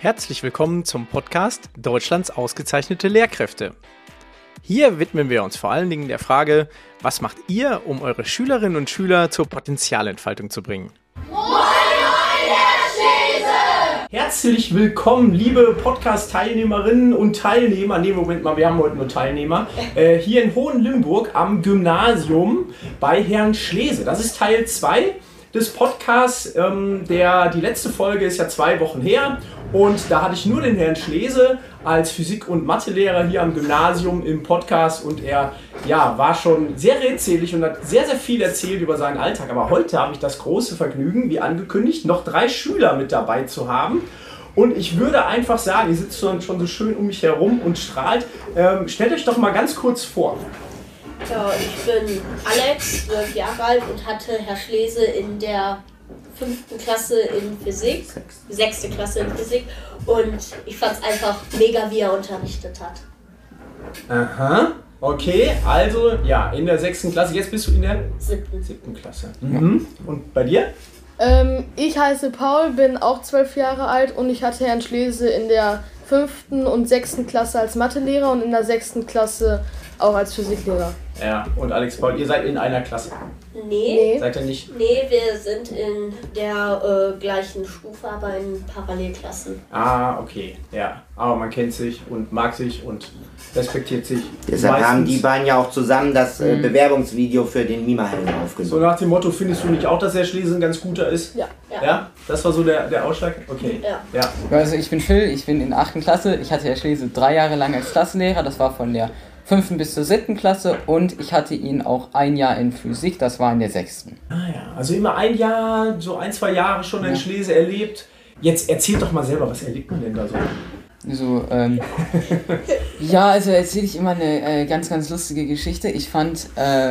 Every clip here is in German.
Herzlich willkommen zum Podcast Deutschlands ausgezeichnete Lehrkräfte. Hier widmen wir uns vor allen Dingen der Frage, was macht ihr, um eure Schülerinnen und Schüler zur Potenzialentfaltung zu bringen? Herzlich willkommen, liebe Podcast-Teilnehmerinnen und Teilnehmer. Nee, Moment mal, wir haben heute nur Teilnehmer. Hier in Hohenlimburg am Gymnasium bei Herrn Schlese. Das ist Teil 2 des Podcasts. Die letzte Folge ist ja 2 Wochen her. Und da hatte ich nur den Herrn Schlese als Physik- und Mathelehrer hier am Gymnasium im Podcast. Und er war schon sehr redselig und hat sehr, sehr viel erzählt über seinen Alltag. Aber heute habe ich das große Vergnügen, wie angekündigt, noch 3 Schüler mit dabei zu haben. Und ich würde einfach sagen, ihr sitzt schon so schön um mich herum und strahlt. Stellt euch doch mal ganz kurz vor. Ja, ich bin Alex, 12 Jahre alt und hatte Herr Schlese in der 5. Klasse in Physik, 6. Klasse in Physik, und ich fand es einfach mega, wie er unterrichtet hat. Aha, okay, also ja, in der 6. Klasse, jetzt bist du in der 7. Klasse. Mhm. Und bei dir? Ich heiße Paul, bin auch 12 Jahre alt und ich hatte Herrn Schlese in der 5. und 6. Klasse als Mathelehrer und in der 6. Klasse auch als Physiklehrer. Ja, und Alex, Paul, ihr seid in einer Klasse? Nee. Seid ihr nicht? Nee, wir sind in der gleichen Stufe, aber in Parallelklassen. Ah, okay, ja. Aber man kennt sich und mag sich und respektiert sich. Deshalb haben die beiden ja auch zusammen das Bewerbungsvideo für den Mima-Helm aufgenommen. So nach dem Motto, findest du nicht auch, dass Herr Schlese ein ganz guter ist? Ja. Ja? Das war so der Ausschlag? Okay. Ja. Also ich bin Phil, ich bin in der 8. Klasse. Ich hatte Herr Schlese 3 Jahre lang als Klassenlehrer. Das war von der 5. bis zur 7. Klasse und ich hatte ihn auch 1 Jahr in Physik, das war in der 6. Ah ja, also immer 1 Jahr, so 1, 2 Jahre schon Herrn Schlese erlebt. Jetzt erzählt doch mal selber, was erlebt man denn da so? Also erzähle ich immer eine ganz, ganz lustige Geschichte. Ich fand,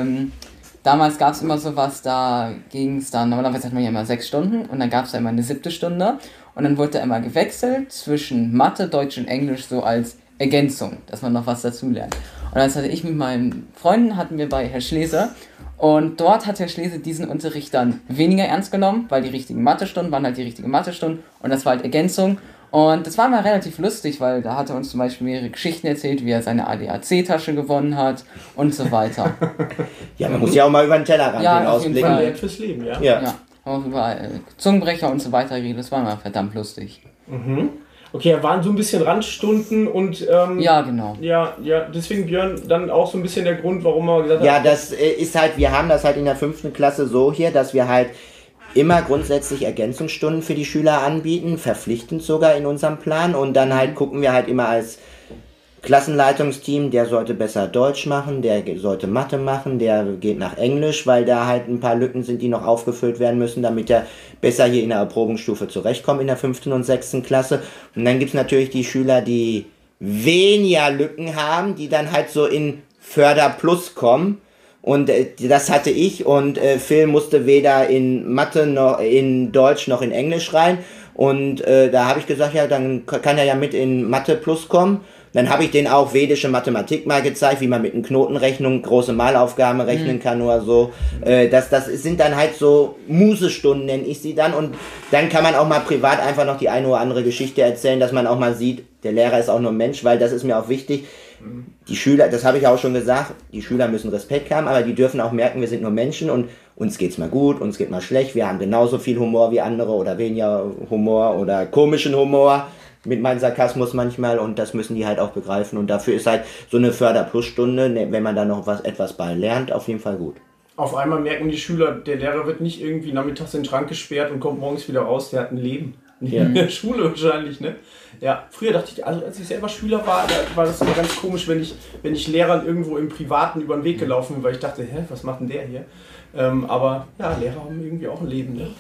damals gab es immer sowas, da ging es dann, normalerweise hat man ja immer 6 Stunden und dann gab es ja immer eine 7. Stunde und dann wurde da immer gewechselt zwischen Mathe, Deutsch und Englisch so als Ergänzung, dass man noch was dazu lernt. Und das hatte ich mit meinen Freunden, hatten wir bei Herr Schlese und dort hat Herr Schlese diesen Unterricht dann weniger ernst genommen, weil die richtigen Mathestunden waren halt die richtigen Mathestunden und das war halt Ergänzung. Und das war mal relativ lustig, weil da hat er uns zum Beispiel mehrere Geschichten erzählt, wie er seine ADAC-Tasche gewonnen hat und so weiter. Ja, man muss ja auch mal über den Tellerrand ausblicken. Wert fürs Leben, ja? Ja, auch über Zungenbrecher und so weiter geredet, das war mal verdammt lustig. Mhm. Okay, waren so ein bisschen Randstunden und... ja, genau. Ja, deswegen, Björn, dann auch so ein bisschen der Grund, warum er gesagt hat... Ja, das ist halt, wir haben das halt in der 5. Klasse so hier, dass wir halt immer grundsätzlich Ergänzungsstunden für die Schüler anbieten, verpflichtend sogar in unserem Plan, und dann halt gucken wir halt immer als Klassenleitungsteam, der sollte besser Deutsch machen, der sollte Mathe machen, der geht nach Englisch, weil da halt ein paar Lücken sind, die noch aufgefüllt werden müssen, damit er besser hier in der Erprobungsstufe zurechtkommt in der 5. und 6. Klasse. Und dann gibt es natürlich die Schüler, die weniger Lücken haben, die dann halt so in Förderplus kommen. Und das hatte ich, und Phil musste weder in Mathe noch in Deutsch noch in Englisch rein. Und da habe ich gesagt, ja, dann kann er ja mit in Mathe Plus kommen. Dann habe ich denen auch vedische Mathematik mal gezeigt, wie man mit einer Knotenrechnung große Malaufgaben rechnen kann oder so. Das sind dann halt so Musestunden, nenne ich sie dann. Und dann kann man auch mal privat einfach noch die eine oder andere Geschichte erzählen, dass man auch mal sieht, der Lehrer ist auch nur ein Mensch, weil das ist mir auch wichtig. Die Schüler, das habe ich auch schon gesagt, die Schüler müssen Respekt haben, aber die dürfen auch merken, wir sind nur Menschen und uns geht's mal gut, uns geht mal schlecht. Wir haben genauso viel Humor wie andere oder weniger Humor oder komischen Humor. Mit meinem Sarkasmus manchmal, und das müssen die halt auch begreifen, und dafür ist halt so eine Förderplusstunde, wenn man da noch etwas bei lernt, auf jeden Fall gut. Auf einmal merken die Schüler, der Lehrer wird nicht irgendwie nachmittags in den Schrank gesperrt und kommt morgens wieder raus, der hat ein Leben. In der Schule wahrscheinlich, ne? Ja, früher dachte ich, also als ich selber Schüler war, da war das immer ganz komisch, wenn ich Lehrern irgendwo im Privaten über den Weg gelaufen bin, weil ich dachte, was macht denn der hier? Aber ja, Lehrer haben irgendwie auch ein Leben, ne?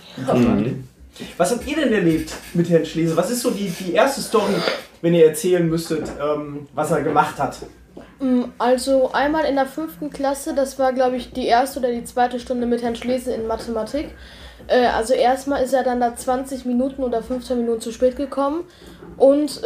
Was habt ihr denn erlebt mit Herrn Schlese? Was ist so die erste Story, wenn ihr erzählen müsstet, was er gemacht hat? Also einmal in der 5. Klasse, das war glaube ich die 1. oder die 2. Stunde mit Herrn Schlese in Mathematik. Also erstmal ist er dann da 20 Minuten oder 15 Minuten zu spät gekommen und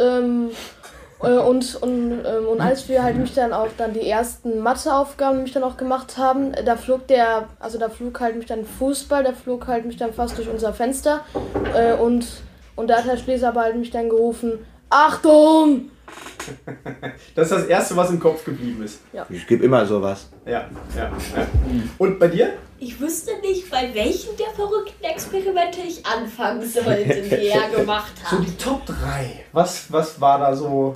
als wir halt mich dann auch dann die ersten Matheaufgaben mich dann auch gemacht haben, da flog halt mich dann Fußball, der flog halt mich dann fast durch unser Fenster und Und da hat Herr Schlese aber halt mich dann gerufen, Achtung! Das ist das Erste, was im Kopf geblieben ist. Es gibt immer sowas. Ja. Und bei dir? Ich wüsste nicht, bei welchen der verrückten Experimente ich anfangen sollte, die er gemacht So hat. die Top 3. Was war da so...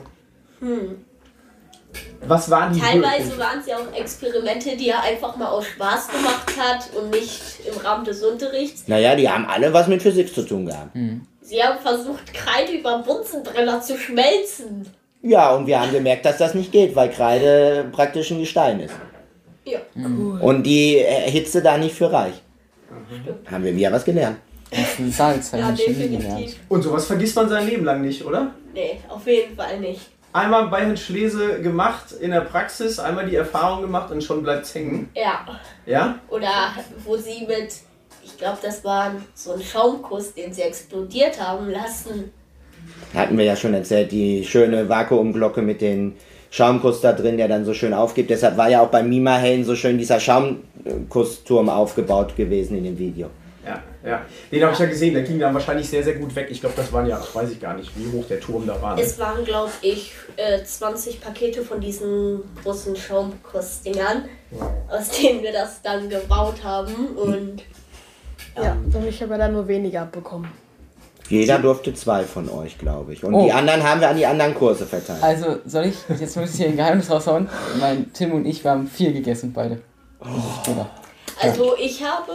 Was waren die Teilweise waren es ja auch Experimente, die er einfach mal aus Spaß gemacht hat und nicht im Rahmen des Unterrichts. Naja, die haben alle was mit Physik zu tun gehabt. Sie haben versucht, Kreide über Bunsenbrenner zu schmelzen. Ja, und wir haben gemerkt, dass das nicht geht, weil Kreide praktisch ein Gestein ist. Ja. Und die Hitze da nicht für reich. Haben wir wieder was gelernt. Das ist ein Salz, Ja, habe ich Chemie gelernt. definitiv. Und sowas vergisst man sein Leben lang nicht, oder? Nee, auf jeden Fall nicht. Einmal bei Herrn Schlese gemacht in der Praxis, einmal die Erfahrung gemacht und schon bleibt's hängen. Ja. Ja? Oder wo sie mit, ich glaube, das war so ein Schaumkuss, den sie explodiert haben lassen. Hatten wir ja schon erzählt, die schöne Vakuumglocke mit den Schaumkuss da drin, der dann so schön aufgibt. Deshalb war ja auch beim Mima-Hellen so schön dieser Schaumkussturm aufgebaut gewesen in dem Video. Ja. Den habe ich ja gesehen, der ging dann wahrscheinlich sehr, sehr gut weg. Ich glaube, das waren ja, weiß ich gar nicht, wie hoch der Turm da war. Ne? Es waren, glaube ich, 20 Pakete von diesen großen Schaumkussdingern, aus denen wir das dann gebaut haben. Und Ja, und ich habe ja dann nur weniger abbekommen. Jeder durfte 2 von euch, glaube ich. Und Oh. die anderen haben wir an die anderen Kurse verteilt. Also, soll ich jetzt muss ich hier ein Geheimnis raushauen? Tim und ich, wir haben 4 gegessen, beide. also ich habe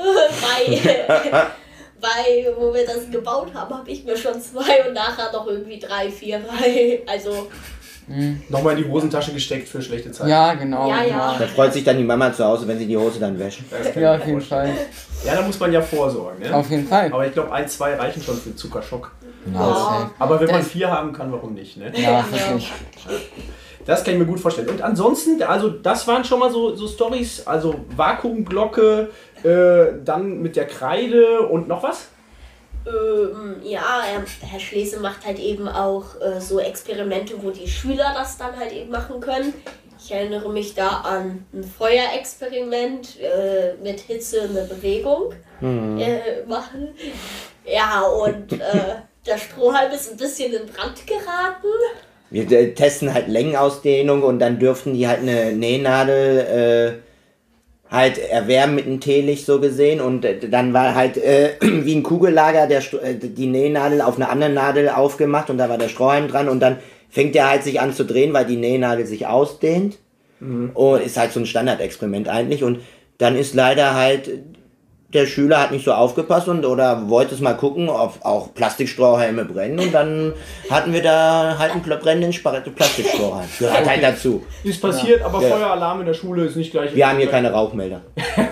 wo wir das gebaut haben, habe ich mir schon 2 und nachher noch irgendwie 3, 4 bei. Also Nochmal in die Hosentasche gesteckt für schlechte Zeiten. Ja, genau. Ja, ja. Da freut sich dann die Mama zu Hause, wenn sie die Hose dann wäscht. Das kann Ja, ich auf mir jeden vorstellen. Fall. Ja, da muss man ja vorsorgen. Ne? Auf jeden Fall. Aber ich glaube, 1, 2 reichen schon für Zuckerschock. Ja, Aber wenn man Das- 4 haben kann, warum nicht? Ne? ja, wirklich. Das kann ich mir gut vorstellen. Und ansonsten, also das waren schon mal so Storys, also Vakuumglocke, dann mit der Kreide und noch was? ja, Herr Schlese macht halt eben auch so Experimente, wo die Schüler das dann halt eben machen können. Ich erinnere mich da an ein Feuerexperiment mit Hitze eine Bewegung machen. Ja, und der Strohhalm ist ein bisschen in Brand geraten. Wir testen halt Längenausdehnung und dann dürften die halt eine Nähnadel halt erwärmen mit einem Teelicht so gesehen und dann war halt wie ein Kugellager die Nähnadel auf eine andere Nadel aufgemacht und da war der Strohhalm dran und dann fängt der halt sich an zu drehen, weil die Nähnadel sich ausdehnt. Und ist halt so ein Standardexperiment eigentlich und dann ist leider halt der Schüler hat nicht so aufgepasst oder wollte es mal gucken, ob auch Plastikstrohhalme brennen und dann hatten wir da halt einen brennenden Plastikstrohhalm. Gehört halt dazu. Ist passiert, aber Ja. Feueralarm in der Schule ist nicht gleich. Wir haben hier keine Rauchmelder.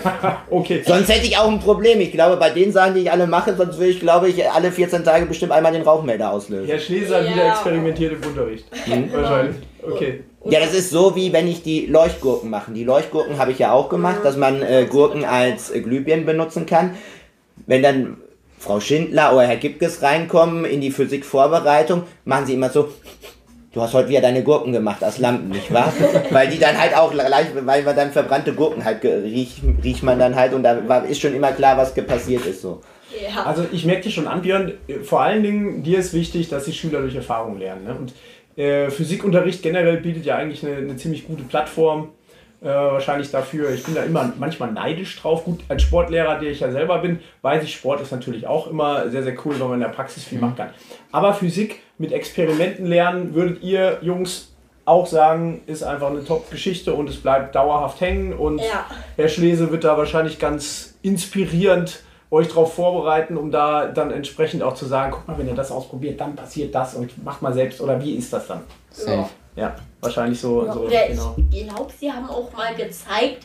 Okay. Sonst hätte ich auch ein Problem. Ich glaube, bei den Sachen, die ich alle mache, sonst würde ich, glaube ich, alle 14 Tage bestimmt einmal den Rauchmelder auslösen. Herr Schlese hat Ja. wieder experimentiert im Unterricht. Wahrscheinlich. Okay. Ja, das ist so, wie wenn ich die Leuchtgurken mache. Die Leuchtgurken habe ich ja auch gemacht, dass man Gurken als Glühbirnen benutzen kann. Wenn dann Frau Schindler oder Herr Gipkes reinkommen in die Physikvorbereitung, machen sie immer so, du hast heute wieder deine Gurken gemacht aus Lampen, nicht wahr? Weil die dann halt auch, weil wir dann verbrannte Gurken halt riecht man dann halt und da ist schon immer klar, was passiert ist so. Ja. Also ich merke dir schon an, Björn, vor allen Dingen dir ist wichtig, dass die Schüler durch Erfahrung lernen. Ne? Und Physikunterricht generell bietet ja eigentlich eine ziemlich gute Plattform wahrscheinlich dafür. Ich bin da immer manchmal neidisch drauf. Gut, als Sportlehrer, der ich ja selber bin, weiß ich, Sport ist natürlich auch immer sehr, sehr cool, weil man in der Praxis viel machen kann. Aber Physik mit Experimenten lernen, würdet ihr Jungs auch sagen, ist einfach eine Top-Geschichte und es bleibt dauerhaft hängen. Und Ja. Herr Schlese wird da wahrscheinlich ganz inspirierend euch darauf vorbereiten, um da dann entsprechend auch zu sagen, guck mal, wenn ihr das ausprobiert, dann passiert das und macht mal selbst oder wie ist das dann? Safe. Ja, wahrscheinlich so, so Oder genau. ich glaube, sie haben auch mal gezeigt,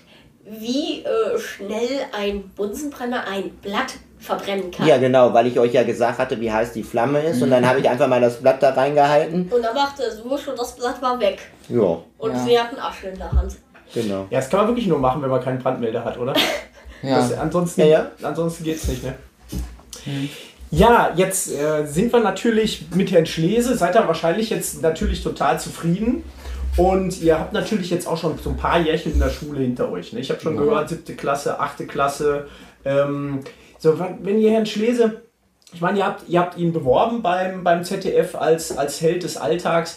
wie schnell ein Bunsenbrenner ein Blatt verbrennen kann. Ja, genau, weil ich euch ja gesagt hatte, wie heiß die Flamme ist und dann habe ich einfach mal das Blatt da reingehalten. Und dann machte es wusch und das Blatt war weg. Ja, Und Ja. sie hatten Asche in der Hand. genau. Ja, das kann man wirklich nur machen, wenn man keinen Brandmelder hat, oder? Ja. Ansonsten, Ja. ansonsten geht's nicht, ne? Ja, jetzt sind wir natürlich mit Herrn Schlese, seid ihr wahrscheinlich jetzt natürlich total zufrieden. Und ihr habt natürlich jetzt auch schon so ein paar Jährchen in der Schule hinter euch. Ne? Ich habe schon gehört, 7. Klasse, 8. Klasse. So, wenn ihr Herrn Schlese Ich meine, ihr habt ihn beworben beim ZDF als Held des Alltags.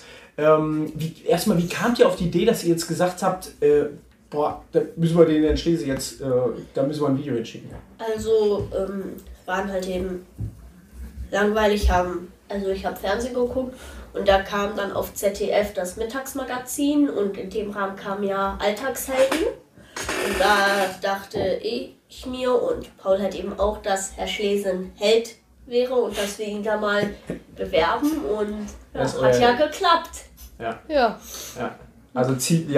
Wie kamt ihr auf die Idee, dass ihr jetzt gesagt habt, da müssen wir den Herrn Schlese jetzt, da müssen wir ein Video hinschicken? Also, waren halt eben langweilig, also ich habe Fernsehen geguckt und da kam dann auf ZDF das Mittagsmagazin und in dem Rahmen kam ja Alltagshelden. Und da dachte ich mir und Paul halt eben auch, dass Herr Schlese ein Held wäre und dass wir ihn da mal bewerben und hat ja geklappt. Ja. Also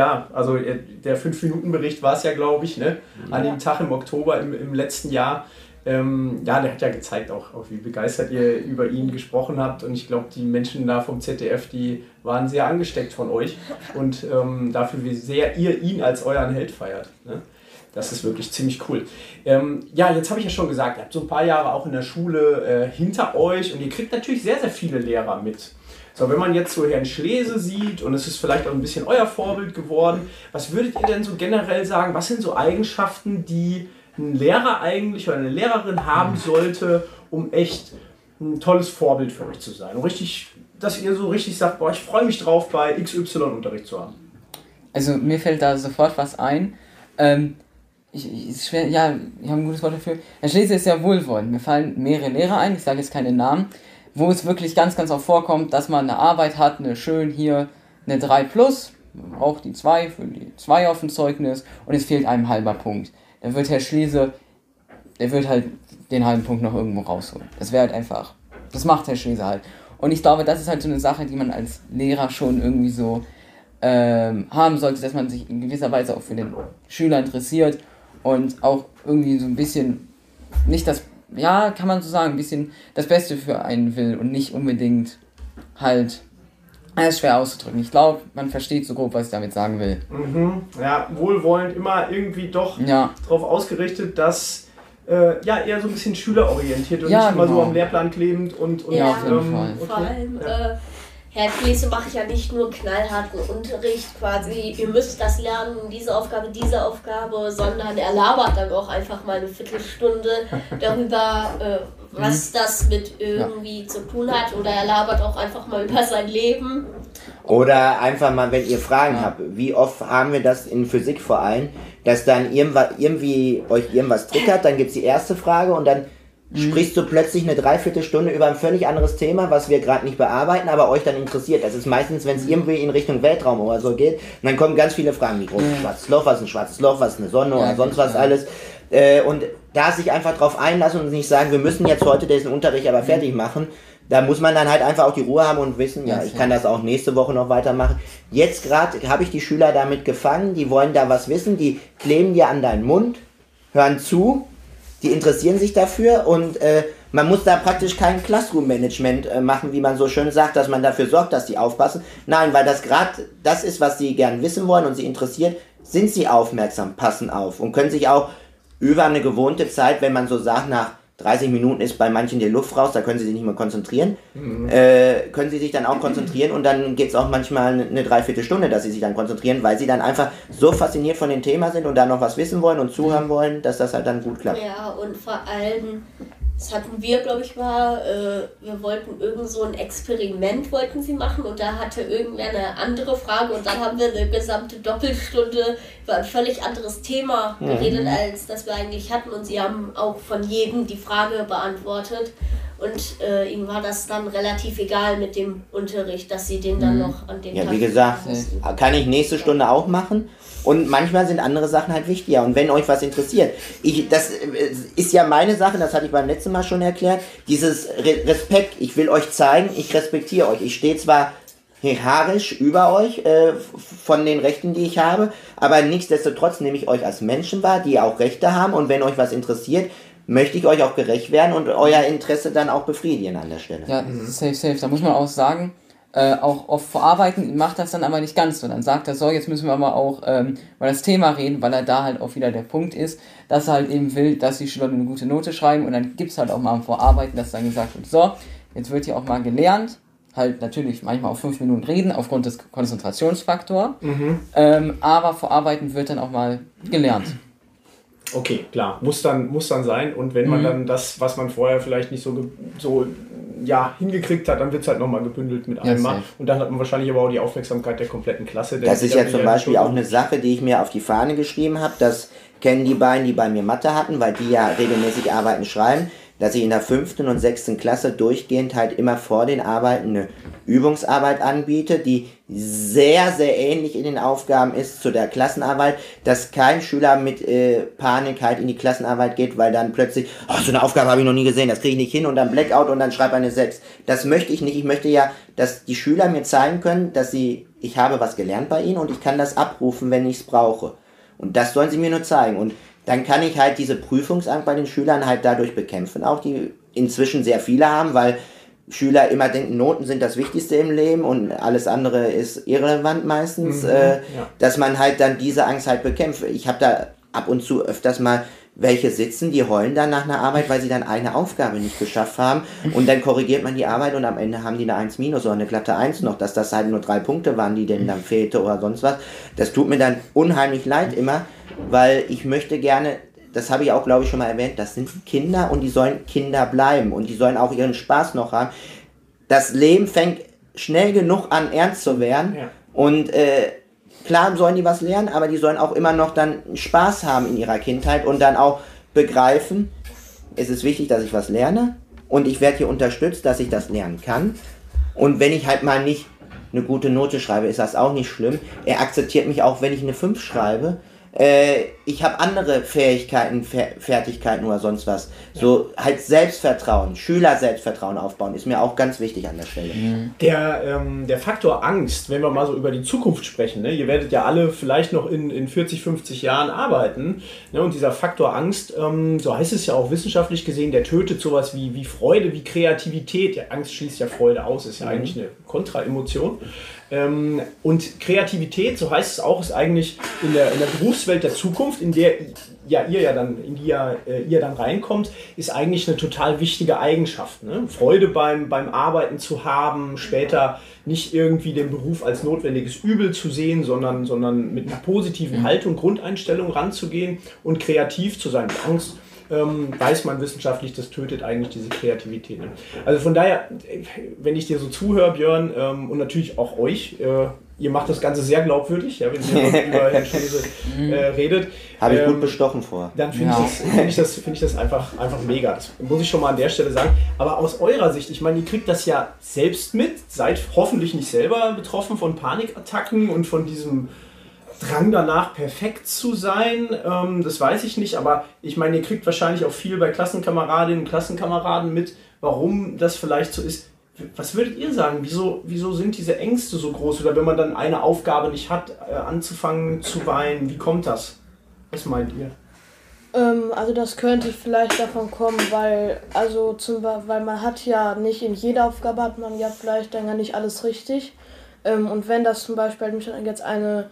der 5-Minuten-Bericht war es ja, glaube ich, ne? An dem Tag im Oktober im letzten Jahr. Der hat ja gezeigt auch wie begeistert ihr über ihn gesprochen habt. Und ich glaube, die Menschen da vom ZDF, die waren sehr angesteckt von euch. Und dafür, wie sehr ihr ihn als euren Held feiert. Ne? Das ist wirklich ziemlich cool. Jetzt habe ich ja schon gesagt, ihr habt so ein paar Jahre auch in der Schule hinter euch. Und ihr kriegt natürlich sehr, sehr viele Lehrer mit. So, wenn man jetzt so Herrn Schlese sieht und es ist vielleicht auch ein bisschen euer Vorbild geworden, was würdet ihr denn so generell sagen, was sind so Eigenschaften, die ein Lehrer eigentlich oder eine Lehrerin haben sollte, um echt ein tolles Vorbild für euch zu sein? Und richtig, dass ihr so richtig sagt, boah, ich freue mich drauf, bei XY Unterricht zu haben. Also mir fällt da sofort was ein. Ich habe ein gutes Wort dafür. Herr Schlese ist ja wohlwollend. Mir fallen mehrere Lehrer ein, ich sage jetzt keine Namen, wo es wirklich ganz, ganz oft vorkommt, dass man eine Arbeit hat, eine 3+, man braucht die 2 für die 2 auf dem Zeugnis und es fehlt einem halber Punkt. Dann wird Herr Schlese, der wird halt den halben Punkt noch irgendwo rausholen. Das wäre halt einfach, das macht Herr Schlese halt. Und ich glaube, das ist halt so eine Sache, die man als Lehrer schon irgendwie so haben sollte, dass man sich in gewisser Weise auch für den Schüler interessiert und auch irgendwie so ein bisschen, nicht das, ja, kann man so sagen, ein bisschen das Beste für einen will und nicht unbedingt halt, das ist schwer auszudrücken. Ich glaube, man versteht so grob, was ich damit sagen will. Ja, wohlwollend, immer irgendwie doch darauf ausgerichtet, dass eher so ein bisschen schülerorientiert und nicht immer so am Lehrplan klebend und auf jeden Fall. Vor allem, Herr Schlese macht ja nicht nur knallharten Unterricht, quasi, ihr müsst das lernen, diese Aufgabe, sondern er labert dann auch einfach mal eine Viertelstunde darüber, was das mit irgendwie zu tun hat, oder er labert auch einfach mal über sein Leben. Oder einfach mal, wenn ihr Fragen habt, wie oft haben wir das in Physik vor allem, dass dann irgendwie euch irgendwas triggert, dann gibt es die erste Frage und dann sprichst du plötzlich eine Dreiviertelstunde über ein völlig anderes Thema, was wir gerade nicht bearbeiten, aber euch dann interessiert. Das ist meistens, wenn es irgendwie in Richtung Weltraum oder so geht, und dann kommen ganz viele Fragen, wie groß ist ein schwarzes Loch, was ist ein schwarzes Loch, was ist eine Sonne oder sonst was alles. Und da sich einfach drauf einlassen und nicht sagen, wir müssen jetzt heute diesen Unterricht aber fertig machen, da muss man dann halt einfach auch die Ruhe haben und wissen, ich kann das auch nächste Woche noch weitermachen. Jetzt gerade habe ich die Schüler damit gefangen, die wollen da was wissen, die kleben dir an deinen Mund, hören zu, die interessieren sich dafür und man muss da praktisch kein Classroom-Management machen, wie man so schön sagt, dass man dafür sorgt, dass die aufpassen. Nein, weil das gerade das ist, was sie gern wissen wollen und sie interessiert, sind sie aufmerksam, passen auf und können sich auch über eine gewohnte Zeit, wenn man so sagt, nach 30 Minuten ist bei manchen die Luft raus, da können sie sich nicht mehr konzentrieren, können sie sich dann auch konzentrieren und dann geht es auch manchmal eine Dreiviertelstunde, dass sie sich dann konzentrieren, weil sie dann einfach so fasziniert von dem Thema sind und da noch was wissen wollen und zuhören wollen, dass das halt dann gut klappt. Ja, und vor allem, das hatten wir, glaube ich, wir wollten irgend so ein Experiment wollten sie machen und da hatte irgendwer eine andere Frage und dann haben wir eine gesamte Doppelstunde über ein völlig anderes Thema geredet, als das wir eigentlich hatten und sie haben auch von jedem die Frage beantwortet und ihnen war das dann relativ egal mit dem Unterricht, dass sie den dann noch an dem Tag... Ja, wie gesagt, kann ich nächste Stunde auch machen. Und manchmal sind andere Sachen halt wichtiger. Und wenn euch was interessiert, das ist ja meine Sache, das hatte ich beim letzten Mal schon erklärt, dieses Respekt, ich will euch zeigen, ich respektiere euch. Ich stehe zwar hierarchisch über euch von den Rechten, die ich habe, aber nichtsdestotrotz nehme ich euch als Menschen wahr, die auch Rechte haben. Und wenn euch was interessiert, möchte ich euch auch gerecht werden und euer Interesse dann auch befriedigen an der Stelle. Ja, safe. Da muss man auch sagen, auch oft verarbeiten, macht das dann aber nicht ganz so. Dann sagt er, so, jetzt müssen wir aber auch über das Thema reden, weil er da halt auch wieder der Punkt ist, dass er halt eben will, dass die Schüler eine gute Note schreiben und dann gibt es halt auch mal ein Vorarbeiten, dass dann gesagt wird, so, jetzt wird hier auch mal gelernt, halt natürlich manchmal auf 5 Minuten reden, aufgrund des Konzentrationsfaktors, aber Vorarbeiten wird dann auch mal gelernt. Okay, klar, muss dann sein. Und wenn man dann das, was man vorher vielleicht nicht so hingekriegt hat, dann wird es halt nochmal gebündelt mit einmal. Und dann hat man wahrscheinlich aber auch die Aufmerksamkeit der kompletten Klasse. Das ist ja zum Beispiel auch eine Sache, die ich mir auf die Fahne geschrieben habe. Das kennen die beiden, die bei mir Mathe hatten, weil die ja regelmäßig Arbeiten schreiben, dass ich in der 5. und 6. Klasse durchgehend halt immer vor den Arbeiten eine Übungsarbeit anbiete, die sehr, sehr ähnlich in den Aufgaben ist zu der Klassenarbeit, dass kein Schüler mit Panik halt in die Klassenarbeit geht, weil dann plötzlich, so eine Aufgabe habe ich noch nie gesehen, das kriege ich nicht hin und dann Blackout und dann schreibe eine 6. Das möchte ich nicht. Ich möchte ja, dass die Schüler mir zeigen können, ich habe was gelernt bei ihnen und ich kann das abrufen, wenn ich es brauche. Und das sollen sie mir nur zeigen. Und dann kann ich halt diese Prüfungsangst bei den Schülern halt dadurch bekämpfen, auch die inzwischen sehr viele haben, weil Schüler immer denken, Noten sind das Wichtigste im Leben und alles andere ist irrelevant meistens, dass man halt dann diese Angst halt bekämpft. Ich habe da ab und zu öfters mal welche sitzen, die heulen dann nach einer Arbeit, weil sie dann eine Aufgabe nicht geschafft haben und dann korrigiert man die Arbeit und am Ende haben die eine 1- oder eine glatte 1 noch, dass das halt nur 3 Punkte waren, die denen dann fehlte oder sonst was. Das tut mir dann unheimlich leid immer, weil ich möchte gerne, das habe ich auch glaube ich schon mal erwähnt, das sind Kinder und die sollen Kinder bleiben und die sollen auch ihren Spaß noch haben. Das Leben fängt schnell genug an ernst zu werden und klar sollen die was lernen, aber die sollen auch immer noch dann Spaß haben in ihrer Kindheit und dann auch begreifen, es ist wichtig, dass ich was lerne und ich werde hier unterstützt, dass ich das lernen kann. Und wenn ich halt mal nicht eine gute Note schreibe, ist das auch nicht schlimm. Er akzeptiert mich auch, wenn ich eine 5 schreibe. Ich habe andere Fähigkeiten, Fertigkeiten oder sonst was. So halt Selbstvertrauen, Schüler-Selbstvertrauen aufbauen, ist mir auch ganz wichtig an der Stelle. Der Faktor Angst, wenn wir mal so über die Zukunft sprechen, ne? Ihr werdet ja alle vielleicht noch in 40, 50 Jahren arbeiten, ne? Und dieser Faktor Angst, so heißt es ja auch wissenschaftlich gesehen, der tötet sowas wie Freude, wie Kreativität. Ja, Angst schließt ja Freude aus, ist ja eigentlich eine Kontraemotion. Und Kreativität, so heißt es auch, ist eigentlich in der Berufswelt der Zukunft, in die ihr dann reinkommt, ist eigentlich eine total wichtige Eigenschaft. Ne? Freude beim Arbeiten zu haben, später nicht irgendwie den Beruf als notwendiges Übel zu sehen, sondern mit einer positiven Haltung, Grundeinstellung ranzugehen und kreativ zu sein. Angst weiß man wissenschaftlich, das tötet eigentlich diese Kreativität. Ne? Also von daher, wenn ich dir so zuhöre, Björn, und natürlich auch euch, ihr macht das Ganze sehr glaubwürdig, ja, wenn ihr über Herrn Schlese redet. Habe ich gut bestochen vor. Dann finde ich das einfach mega. Das muss ich schon mal an der Stelle sagen. Aber aus eurer Sicht, ich meine, ihr kriegt das ja selbst mit, seid hoffentlich nicht selber betroffen von Panikattacken und von diesem Drang danach, perfekt zu sein, das weiß ich nicht, aber ich meine, ihr kriegt wahrscheinlich auch viel bei Klassenkameradinnen und Klassenkameraden mit, warum das vielleicht so ist. Was würdet ihr sagen? Wieso sind diese Ängste so groß? Oder wenn man dann eine Aufgabe nicht hat, anzufangen zu weinen, wie kommt das? Was meint ihr? Also das könnte vielleicht davon kommen, weil man hat ja nicht in jeder Aufgabe hat man ja vielleicht dann ja nicht alles richtig. Und wenn das zum Beispiel jetzt eine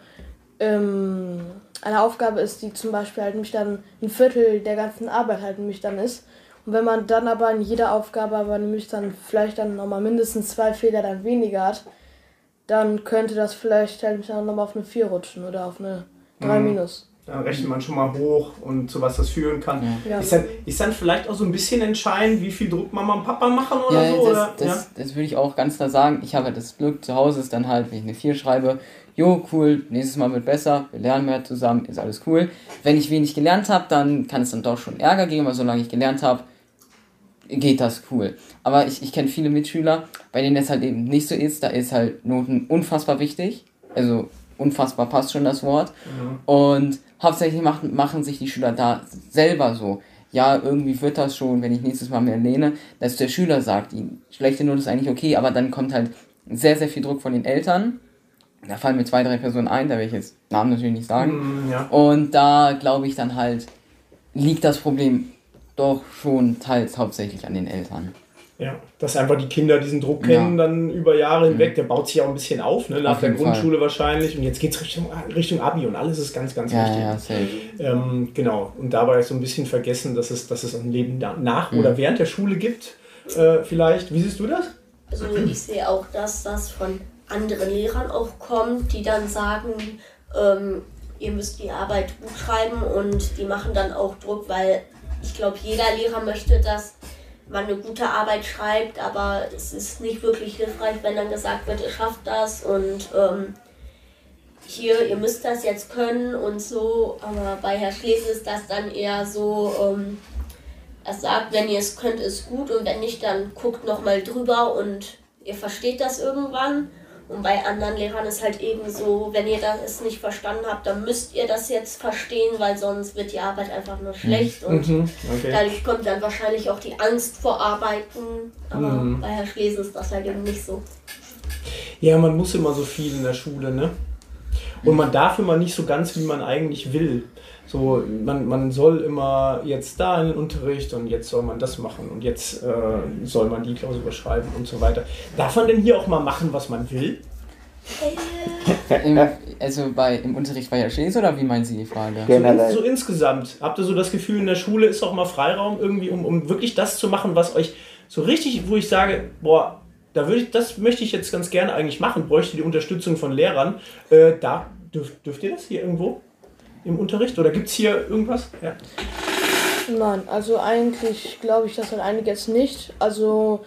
Aufgabe ist, die zum Beispiel halt nämlich dann ein Viertel der ganzen Arbeit halt nämlich dann ist. Und wenn man dann aber in jeder Aufgabe aber nämlich dann vielleicht dann nochmal mindestens 2 Fehler dann weniger hat, dann könnte das vielleicht halt dann nochmal auf eine 4 rutschen oder auf eine 3-. Dann rechnet man schon mal hoch und zu was das führen kann. Ja. Ist dann vielleicht auch so ein bisschen entscheidend, wie viel Druck Mama und Papa machen oder so? Das würde ich auch ganz klar sagen. Ich habe das Glück, zu Hause ist dann halt, wenn ich eine 4 schreibe, cool, nächstes Mal wird besser, wir lernen mehr zusammen, ist alles cool. Wenn ich wenig gelernt habe, dann kann es dann doch schon Ärger geben, aber solange ich gelernt habe, geht das cool. Aber ich kenne viele Mitschüler, bei denen das halt eben nicht so ist, da ist halt Noten unfassbar wichtig, also unfassbar passt schon das Wort. Und hauptsächlich machen sich die Schüler da selber so, ja, irgendwie wird das schon, wenn ich nächstes Mal mehr lehne, dass der Schüler sagt, die schlechte Note ist eigentlich okay, aber dann kommt halt sehr, sehr viel Druck von den Eltern. Da fallen mir 2, 3 Personen ein, da will ich jetzt Namen natürlich nicht sagen. Und da glaube ich dann halt, liegt das Problem doch schon teils hauptsächlich an den Eltern. Ja, dass einfach die Kinder diesen Druck kennen, dann über Jahre hinweg, der baut sich auch ein bisschen auf, ne, nach der Grundschule wahrscheinlich. Und jetzt geht es Richtung Abi und alles ist ganz, ganz wichtig. Ja, safe. Genau, und dabei so ein bisschen vergessen, dass es ein Leben nach oder während der Schule gibt, vielleicht. Wie siehst du das? Also ich sehe auch, dass das von anderen Lehrern auch kommt, die dann sagen, ihr müsst die Arbeit gut schreiben und die machen dann auch Druck, weil ich glaube, jeder Lehrer möchte, dass man eine gute Arbeit schreibt, aber es ist nicht wirklich hilfreich, wenn dann gesagt wird, ihr schafft das und hier, ihr müsst das jetzt können und so, aber bei Herr Schlese ist das dann eher so, er sagt, wenn ihr es könnt, ist gut und wenn nicht, dann guckt nochmal drüber und ihr versteht das irgendwann. Und bei anderen Lehrern ist halt eben so, wenn ihr das nicht verstanden habt, dann müsst ihr das jetzt verstehen, weil sonst wird die Arbeit einfach nur schlecht und dadurch kommt dann wahrscheinlich auch die Angst vor Arbeiten, aber bei Herr Schlese ist das halt eben nicht so. Ja, man muss immer so viel in der Schule, ne? Und man darf immer nicht so ganz, wie man eigentlich will. So, man soll immer jetzt da in den Unterricht und jetzt soll man das machen und jetzt soll man die Klausur schreiben und so weiter. Darf man denn hier auch mal machen, was man will? Im Unterricht bei Herr Schlese oder wie meinen Sie die Frage? So insgesamt. Habt ihr so das Gefühl, in der Schule ist auch mal Freiraum irgendwie, um wirklich das zu machen, was euch so richtig, wo ich sage, boah, das möchte ich jetzt ganz gerne eigentlich machen, bräuchte die Unterstützung von Lehrern. Da dürft ihr das hier irgendwo im Unterricht? Oder gibt es hier irgendwas? Ja. Nein, also eigentlich glaube ich das an einiges nicht. Also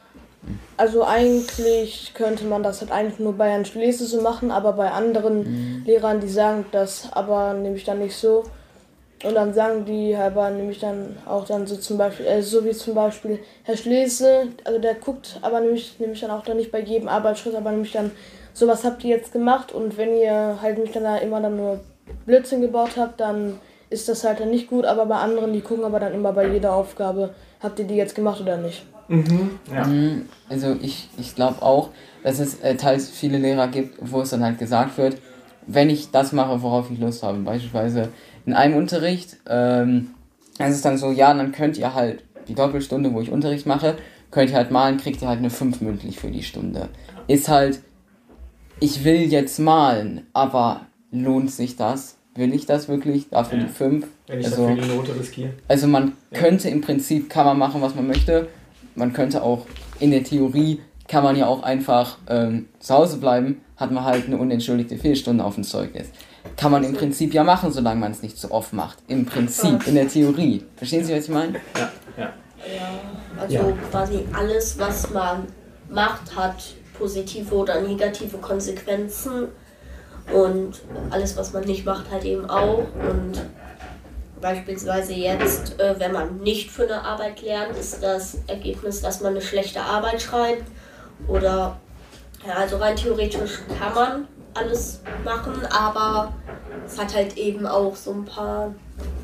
eigentlich könnte man das halt eigentlich nur bei Herrn Schlese so machen, aber bei anderen Lehrern, die sagen das aber nämlich dann nicht so. Und dann sagen die aber nämlich dann auch dann so zum Beispiel, so wie zum Beispiel Herr Schlese, also der guckt aber nämlich dann auch dann nicht bei jedem Arbeitsschritt, aber nämlich dann, so was habt ihr jetzt gemacht und wenn ihr halt nämlich dann da immer dann nur Blödsinn gebaut habt, dann ist das halt dann nicht gut, aber bei anderen, die gucken aber dann immer bei jeder Aufgabe, habt ihr die jetzt gemacht oder nicht. Ja. Also ich glaube auch, dass es teils viele Lehrer gibt, wo es dann halt gesagt wird, wenn ich das mache, worauf ich Lust habe, beispielsweise in einem Unterricht, es ist dann so, ja, dann könnt ihr halt die Doppelstunde, wo ich Unterricht mache, könnt ihr halt malen, kriegt ihr halt eine 5 mündlich für die Stunde. Ist halt, ich will jetzt malen, aber lohnt sich das? Will ich das wirklich? Dafür die 5? Wenn ich dafür die Note riskiere. Also man könnte im Prinzip, kann man machen, was man möchte. Man könnte auch, in der Theorie, kann man ja auch einfach zu Hause bleiben, hat man halt eine unentschuldigte Fehlstunde auf dem Zeugnis. Kann man im Prinzip ja machen, solange man es nicht zu oft macht. Im Prinzip, in der Theorie. Verstehen Sie, was ich meine? Ja, also quasi alles, was man macht, hat positive oder negative Konsequenzen. Und alles, was man nicht macht, halt eben auch. Und beispielsweise jetzt, wenn man nicht für eine Arbeit lernt, ist das Ergebnis, dass man eine schlechte Arbeit schreibt. Oder, ja, also rein theoretisch kann man alles machen, aber es hat halt eben auch so ein paar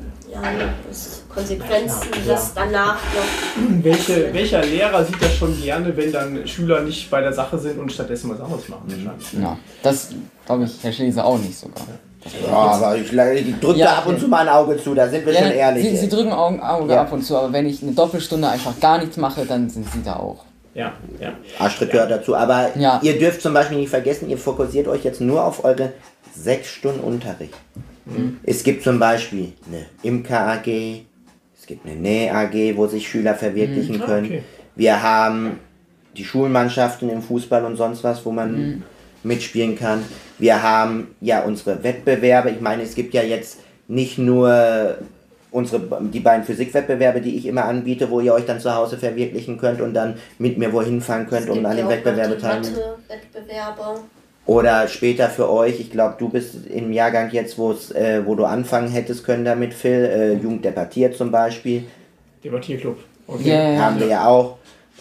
Konsequenzen, das danach noch. Welcher Lehrer sieht das schon gerne, wenn dann Schüler nicht bei der Sache sind und stattdessen was anderes machen? Ja, das glaube ich, Herr Schlese auch nicht sogar. Ja, aber ich drücke da ab und zu mal ein Auge zu, da sind wir schon ehrlich. Sie drücken Auge ab und zu, aber wenn ich eine Doppelstunde einfach gar nichts mache, dann sind Sie da auch. Ja. Arschtritt gehört dazu, aber ihr dürft zum Beispiel nicht vergessen, ihr fokussiert euch jetzt nur auf eure 6 Stunden Unterricht. Es gibt zum Beispiel eine Imker-AG, es gibt eine Näh-AG, wo sich Schüler verwirklichen können. Okay. Wir haben die Schulmannschaften im Fußball und sonst was, wo man mitspielen kann. Wir haben ja unsere Wettbewerbe. Ich meine, es gibt ja jetzt nicht nur die beiden Physikwettbewerbe, die ich immer anbiete, wo ihr euch dann zu Hause verwirklichen könnt und dann mit mir wohin fahren könnt, um an den Wettbewerben teilnehmen. Wettbewerbe. Oder später für euch, ich glaube, du bist im Jahrgang jetzt, wo du anfangen hättest können damit, Phil, Jugend debattiert zum Beispiel. Debattierclub. Okay. Haben wir ja auch.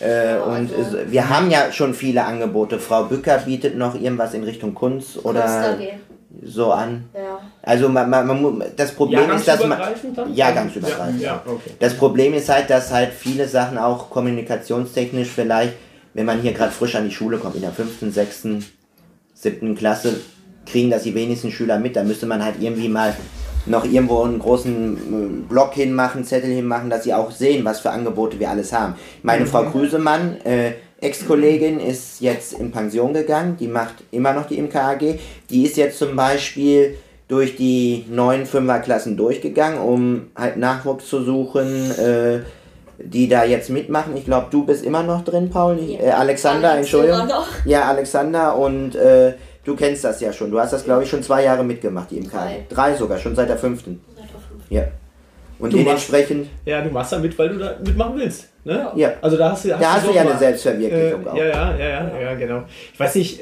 Wir haben ja schon viele Angebote. Frau Bücker bietet noch irgendwas in Richtung Kunst oder so an. Ja. Also das Problem ist, dass man... Jahrgangsübergreifend. Ja, okay. Das Problem ist halt, dass halt viele Sachen auch kommunikationstechnisch vielleicht, wenn man hier gerade frisch an die Schule kommt, in der 5., 6., 7. Klasse, kriegen das die wenigsten Schüler mit. Da müsste man halt irgendwie mal noch irgendwo einen großen Block hinmachen, Zettel hinmachen, dass sie auch sehen, was für Angebote wir alles haben. Meine Frau Krüsemann, Ex-Kollegin, ist jetzt in Pension gegangen, die macht immer noch die Imker-AG. Die ist jetzt zum Beispiel durch die 9. 5er Klassen durchgegangen, um halt Nachwuchs zu suchen, die da jetzt mitmachen. Ich glaube, du bist immer noch drin, Paul. Alexander, Entschuldigung. Ja, Alexander und du kennst das ja schon. Du hast das, glaube ich, schon 2 Jahre mitgemacht, die Imkerei. 3 sogar, schon seit der 5. Ja. Und dementsprechend... Ja, du machst da mit, weil du da mitmachen willst. Ne? Ja. Also da hast du ja eine Selbstverwirklichung auch. Ja, genau. Ich weiß nicht,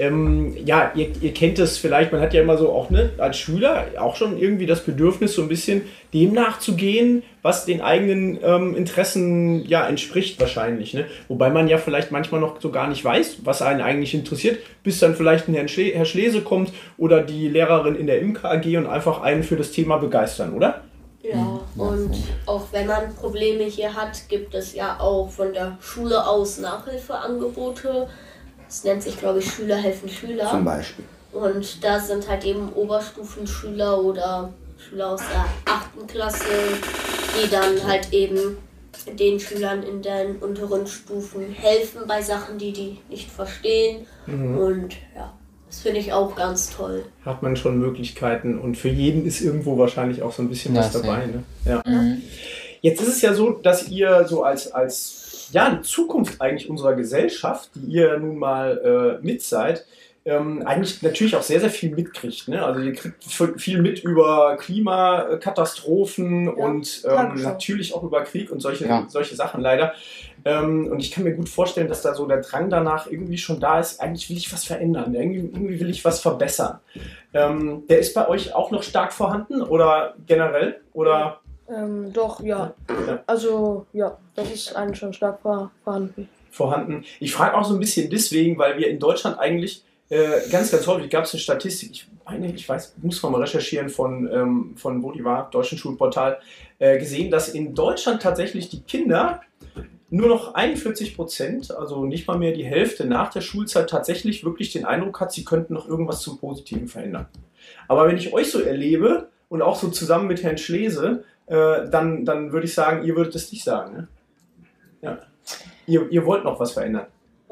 ihr kennt das vielleicht, man hat ja immer so auch, ne, als Schüler auch schon irgendwie das Bedürfnis, so ein bisschen dem nachzugehen, was den eigenen Interessen entspricht wahrscheinlich. Ne? Wobei man ja vielleicht manchmal noch so gar nicht weiß, was einen eigentlich interessiert, bis dann vielleicht ein Herr Schlese kommt oder die Lehrerin in der Imker AG und einfach einen für das Thema begeistern, oder? Ja, und auch wenn man Probleme hier hat, gibt es ja auch von der Schule aus Nachhilfeangebote. Das nennt sich, glaube ich, Schüler helfen Schüler. Zum Beispiel. Und da sind halt eben Oberstufenschüler oder Schüler aus der 8. Klasse, die dann halt eben den Schülern in den unteren Stufen helfen bei Sachen, die nicht verstehen. Und ja. Das finde ich auch ganz toll. Hat man schon Möglichkeiten und für jeden ist irgendwo wahrscheinlich auch so ein bisschen was dabei. Ne? Ja. Jetzt ist es ja so, dass ihr so als die Zukunft eigentlich unserer Gesellschaft, die ihr nun mal mit seid, eigentlich natürlich auch sehr, sehr viel mitkriegt. Ne? Also ihr kriegt viel mit über Klimakatastrophen und natürlich auch über Krieg und solche Sachen leider. Und ich kann mir gut vorstellen, dass da so der Drang danach irgendwie schon da ist, eigentlich will ich was verändern, irgendwie will ich was verbessern. Der ist bei euch auch noch stark vorhanden oder generell? Oder? Doch, ja. Also, ja, das ist eigentlich schon stark vorhanden. Ich frage auch so ein bisschen deswegen, weil wir in Deutschland eigentlich ganz, ganz häufig, gab es eine Statistik, ich weiß, muss man mal recherchieren von wo die war, Deutschen Schulportal, gesehen, dass in Deutschland tatsächlich die Kinder nur noch 41%, also nicht mal mehr die Hälfte nach der Schulzeit tatsächlich wirklich den Eindruck hat, sie könnten noch irgendwas zum Positiven verändern. Aber wenn ich euch so erlebe und auch so zusammen mit Herrn Schlese, dann würde ich sagen, ihr würdet es nicht sagen. Ne? Ja. Ihr wollt noch was verändern.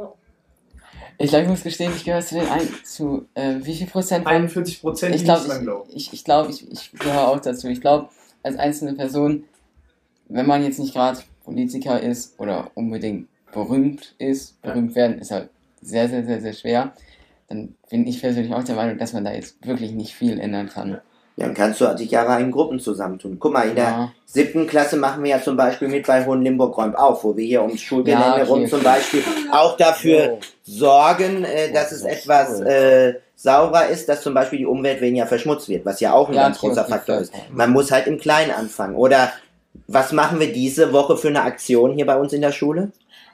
Ich glaube, ich muss gestehen, ich gehöre zu wie viel Prozent? 41%. Ich glaube, ich gehöre auch dazu. Ich glaube, als einzelne Person, wenn man jetzt nicht gerade Politiker ist oder unbedingt berühmt werden ist halt sehr, sehr, sehr, sehr schwer, dann bin ich persönlich auch der Meinung, dass man da jetzt wirklich nicht viel ändern kann. Ja, dann kannst du dich aber in Gruppen zusammentun. Guck mal, in der 7. Klasse machen wir ja zum Beispiel mit bei Hohenlimburg-Räump auf, wo wir hier ums Schulgelände rum zum Beispiel auch dafür sorgen, dass es etwas sauberer ist, dass zum Beispiel die Umwelt weniger verschmutzt wird, was ja auch ein ganz großer Faktor ist. Man muss halt im Kleinen anfangen. Oder was machen wir diese Woche für eine Aktion hier bei uns in der Schule?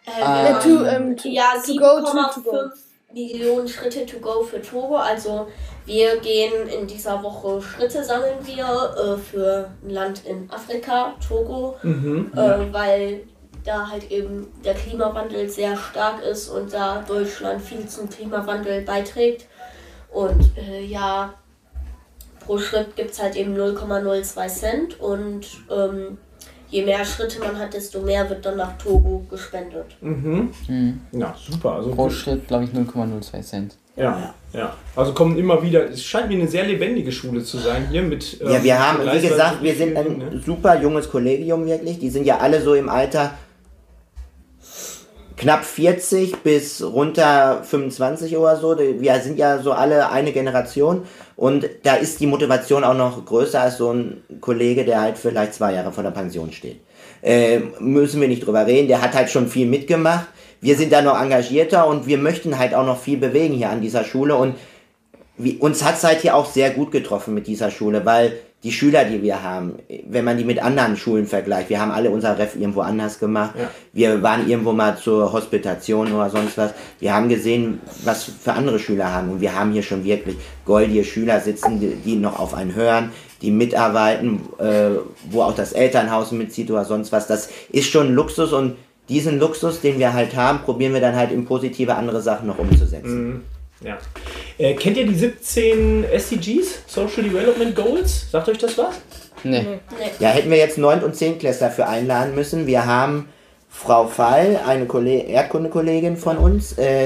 7,5 Millionen Schritte to go für Togo. Also wir gehen in dieser Woche Schritte sammeln wir für ein Land in Afrika, Togo, weil da halt eben der Klimawandel sehr stark ist und da Deutschland viel zum Klimawandel beiträgt. Und pro Schritt gibt es halt eben 0,02 Cent und je mehr Schritte man hat, desto mehr wird dann nach Togo gespendet. Ja, super. Also pro Schritt, glaube ich, 0,02 Cent. Ja. Also kommen immer wieder, es scheint mir eine sehr lebendige Schule zu sein hier mit... wir haben, wie gesagt, wir sind ein super junges Kollegium wirklich. Die sind ja alle so im Alter knapp 40 bis runter 25 oder so. Wir sind ja so alle eine Generation und da ist die Motivation auch noch größer als so ein Kollege, der halt vielleicht 2 Jahre vor der Pension steht. Müssen wir nicht drüber reden, der hat halt schon viel mitgemacht. Wir sind da noch engagierter und wir möchten halt auch noch viel bewegen hier an dieser Schule und uns hat es halt hier auch sehr gut getroffen mit dieser Schule, weil die Schüler, die wir haben, wenn man die mit anderen Schulen vergleicht, wir haben alle unser Ref irgendwo anders gemacht, wir waren irgendwo mal zur Hospitation oder sonst was, wir haben gesehen, was für andere Schüler haben und wir haben hier schon wirklich goldige Schüler sitzen, die noch auf einen hören, die mitarbeiten, wo auch das Elternhaus mitzieht oder sonst was, das ist schon Luxus und diesen Luxus, den wir halt haben, probieren wir dann halt in positive andere Sachen noch umzusetzen. Ja. Kennt ihr die 17 SDGs, Social Development Goals? Sagt euch das was? Nee. Ja, hätten wir jetzt 9. und 10. Klässler dafür einladen müssen. Wir haben Frau Fall, eine Erdkundekollegin von uns,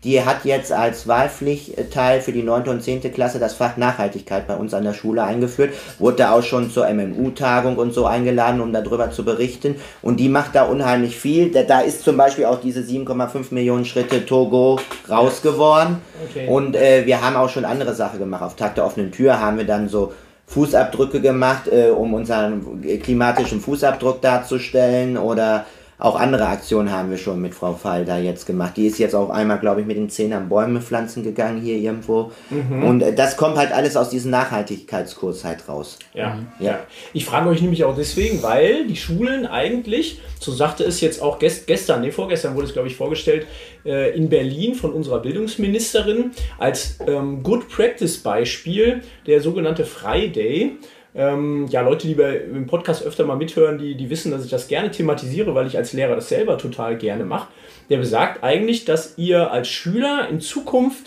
die hat jetzt als Wahlpflichtteil für die 9. und 10. Klasse das Fach Nachhaltigkeit bei uns an der Schule eingeführt. Wurde da auch schon zur MMU-Tagung und so eingeladen, um darüber zu berichten. Und die macht da unheimlich viel. Da ist zum Beispiel auch diese 7,5 Millionen Schritte Togo raus geworden. Okay. Und wir haben auch schon andere Sachen gemacht. Auf Tag der offenen Tür haben wir dann so Fußabdrücke gemacht, um unseren klimatischen Fußabdruck darzustellen, oder auch andere Aktionen haben wir schon mit Frau Fall da jetzt gemacht. Die ist jetzt auch einmal, glaube ich, mit den 10 an Bäume pflanzen gegangen hier irgendwo. Und das kommt halt alles aus diesem Nachhaltigkeitskurs halt raus. Ja. Ich frage euch nämlich auch deswegen, weil die Schulen eigentlich, so sagte es jetzt auch vorgestern wurde es, glaube ich, vorgestellt, in Berlin von unserer Bildungsministerin als Good Practice Beispiel der sogenannte Friday. Leute, die im Podcast öfter mal mithören, die wissen, dass ich das gerne thematisiere, weil ich als Lehrer das selber total gerne mache. Der besagt eigentlich, dass ihr als Schüler in Zukunft,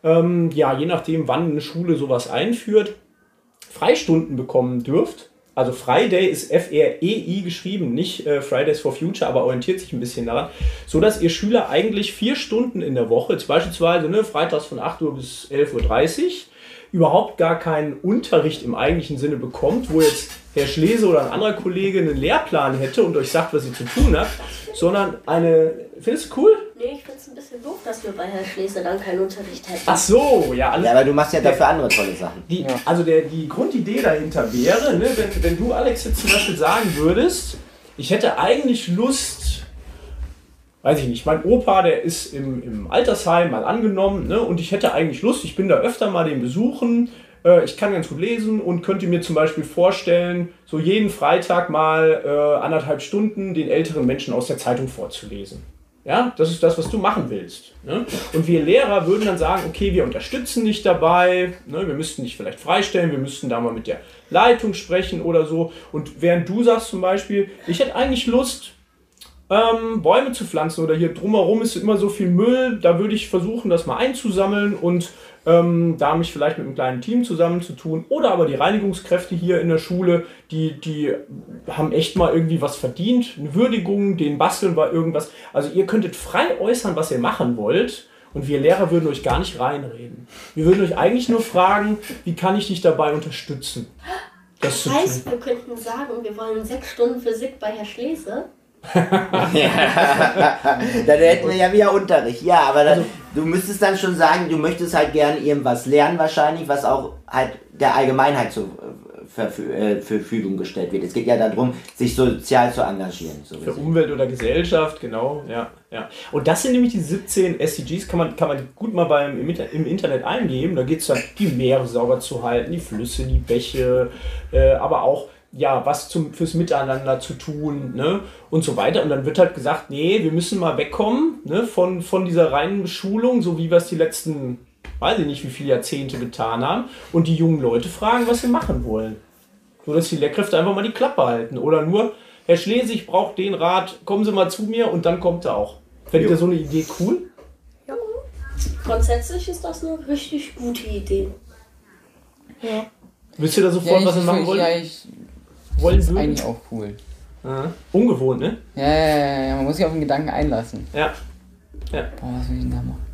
je nachdem, wann eine Schule sowas einführt, Freistunden bekommen dürft. Also Friday ist F-R-E-I geschrieben, nicht Fridays for Future, aber orientiert sich ein bisschen daran, sodass ihr Schüler eigentlich 4 Stunden in der Woche, jetzt beispielsweise freitags von 8 Uhr bis 11.30 Uhr, überhaupt gar keinen Unterricht im eigentlichen Sinne bekommt, wo jetzt Herr Schlese oder ein anderer Kollege einen Lehrplan hätte und euch sagt, was ihr zu tun habt, sondern findest du cool? Nee, ich finde es ein bisschen doof, dass wir bei Herrn Schlese dann keinen Unterricht hätten. Ach so, ja. Ja, aber du machst ja dafür andere tolle Sachen. Also die Grundidee dahinter wäre, wenn du, Alex, jetzt zum Beispiel sagen würdest, ich hätte eigentlich Lust, weiß ich nicht, mein Opa, der ist im Altersheim mal angenommen, und ich hätte eigentlich Lust, ich bin da öfter mal den besuchen, ich kann ganz gut lesen und könnte mir zum Beispiel vorstellen, so jeden Freitag mal 1,5 Stunden den älteren Menschen aus der Zeitung vorzulesen. Ja, das ist das, was du machen willst. Ne? Und wir Lehrer würden dann sagen, okay, wir unterstützen dich dabei, wir müssten dich vielleicht freistellen, wir müssten da mal mit der Leitung sprechen oder so. Und während du sagst zum Beispiel, ich hätte eigentlich Lust, Bäume zu pflanzen, oder hier drumherum ist immer so viel Müll, da würde ich versuchen, das mal einzusammeln und da mich vielleicht mit einem kleinen Team zusammenzutun, oder aber die Reinigungskräfte hier in der Schule, die haben echt mal irgendwie was verdient, eine Würdigung, denen basteln war irgendwas. Also ihr könntet frei äußern, was ihr machen wollt, und wir Lehrer würden euch gar nicht reinreden. Wir würden euch eigentlich nur fragen, wie kann ich dich dabei unterstützen? Das heißt, wir könnten sagen, wir wollen 6 Stunden Physik bei Herrn Schlese. Dann hätten wir ja wieder Unterricht. Ja, aber du müsstest dann schon sagen, du möchtest halt gerne irgendwas lernen wahrscheinlich, was auch halt der Allgemeinheit zur Verfügung gestellt wird. Es geht ja darum, sich sozial zu engagieren. So für Umwelt oder Gesellschaft, genau. Ja. Und das sind nämlich die 17 SDGs, kann man gut mal im Internet eingeben. Da geht es dann, die Meere sauber zu halten, die Flüsse, die Bäche, aber auch was fürs Miteinander zu tun, und so weiter. Und dann wird halt gesagt, nee, wir müssen mal wegkommen, von dieser reinen Beschulung, so wie wir es die letzten, weiß ich nicht, wie viele Jahrzehnte getan haben, und die jungen Leute fragen, was sie machen wollen. So, dass die Lehrkräfte einfach mal die Klappe halten. Oder nur, Herr Schlese, ich brauche den Rat, kommen Sie mal zu mir, und dann kommt er auch. Findet ihr so eine Idee cool? Ja. Grundsätzlich ist das eine richtig gute Idee. Ja. Wisst ihr da sofort, was ihr machen wollt? Das ist eigentlich auch cool. Ungewohnt, ne? Ja, man muss sich auf den Gedanken einlassen. Ja. Boah, was will ich denn da machen?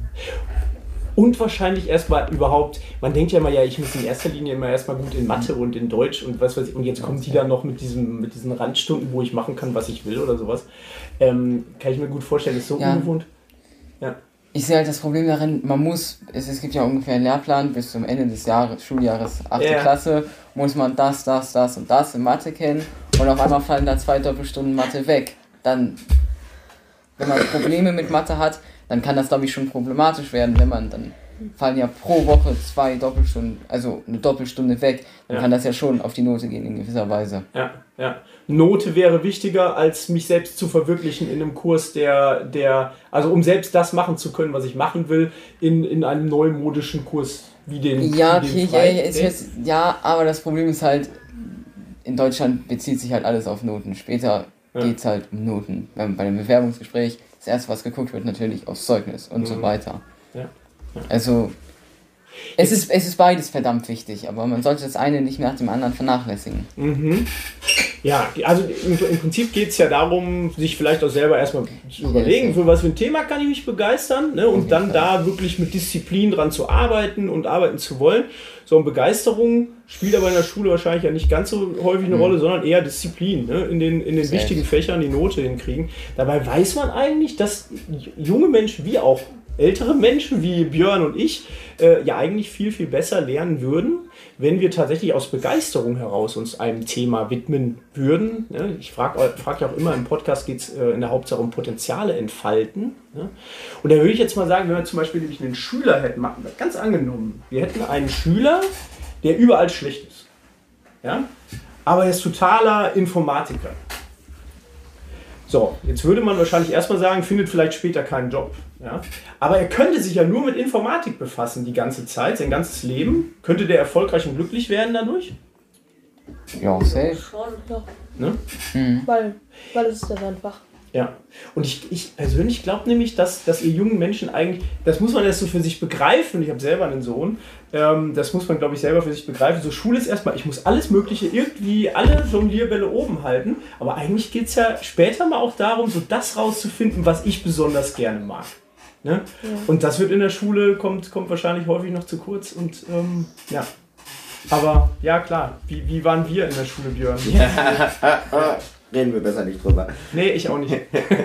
Und wahrscheinlich erstmal überhaupt, man denkt ja immer, ich muss in erster Linie immer erstmal gut in Mathe und in Deutsch und was weiß ich, und jetzt kommt die dann noch mit diesen Randstunden, wo ich machen kann, was ich will oder sowas. Kann ich mir gut vorstellen, ist so ungewohnt. Ja. Ich sehe halt das Problem darin, es gibt ja ungefähr einen Lehrplan, bis zum Ende des Schuljahres 8. Klasse, muss man das und das in Mathe kennen, und auf einmal fallen da 2 Doppelstunden Mathe weg. Dann, wenn man Probleme mit Mathe hat, dann kann das, glaube ich, schon problematisch werden, dann fallen ja pro Woche 2 Doppelstunden, also eine Doppelstunde weg, dann kann das ja schon auf die Note gehen in gewisser Weise. Ja. Note wäre wichtiger, als mich selbst zu verwirklichen in einem Kurs, also um selbst das machen zu können, was ich machen will, in einem neumodischen Kurs wie den. Aber das Problem ist halt, in Deutschland bezieht sich halt alles auf Noten. Später geht es halt um Noten. Bei einem Bewerbungsgespräch, das erste, was geguckt wird, natürlich aufs Zeugnis und so weiter. Ja. Also, es ist beides verdammt wichtig, aber man sollte das eine nicht nach dem anderen vernachlässigen. Ja, also im Prinzip geht es ja darum, sich vielleicht auch selber erstmal zu überlegen, für was für ein Thema kann ich mich begeistern, ne? Und dann da wirklich mit Disziplin dran zu arbeiten und arbeiten zu wollen. So, und Begeisterung spielt aber in der Schule wahrscheinlich ja nicht ganz so häufig eine Rolle, sondern eher Disziplin, ne? In den wichtigen Fächern die Note hinkriegen. Dabei weiß man eigentlich, dass junge Menschen wie auch ältere Menschen wie Björn und ich ja eigentlich viel, viel besser lernen würden, wenn wir tatsächlich aus Begeisterung heraus uns einem Thema widmen würden. Ne? Ich frag ja auch immer, im Podcast geht es in der Hauptsache um Potenziale entfalten. Ne? Und da würde ich jetzt mal sagen, wenn wir zum Beispiel nämlich einen Schüler hätten, ganz angenommen, wir hätten einen Schüler, der überall schlecht ist. Ja? Aber er ist totaler Informatiker. So, jetzt würde man wahrscheinlich erstmal sagen, findet vielleicht später keinen Job. Ja? Aber er könnte sich ja nur mit Informatik befassen die ganze Zeit, sein ganzes Leben. Könnte der erfolgreich und glücklich werden dadurch? Ja, safe. Schon. Ja. Ne? Weil es ist das einfach. Ja, und ich persönlich glaube nämlich, dass ihr jungen Menschen eigentlich, das muss man erst so für sich begreifen, ich habe selber einen Sohn, das muss man, glaube ich, selber für sich begreifen. So, Schule ist erstmal, ich muss alles Mögliche, irgendwie alle Jonglierbälle oben halten, aber eigentlich geht es ja später mal auch darum, so das rauszufinden, was ich besonders gerne mag. Ne? Ja. Und das wird in der Schule, kommt wahrscheinlich häufig noch zu kurz und ja. Aber ja, klar, wie waren wir in der Schule, Björn? Ja. Reden wir besser nicht drüber. Nee, ich auch nicht.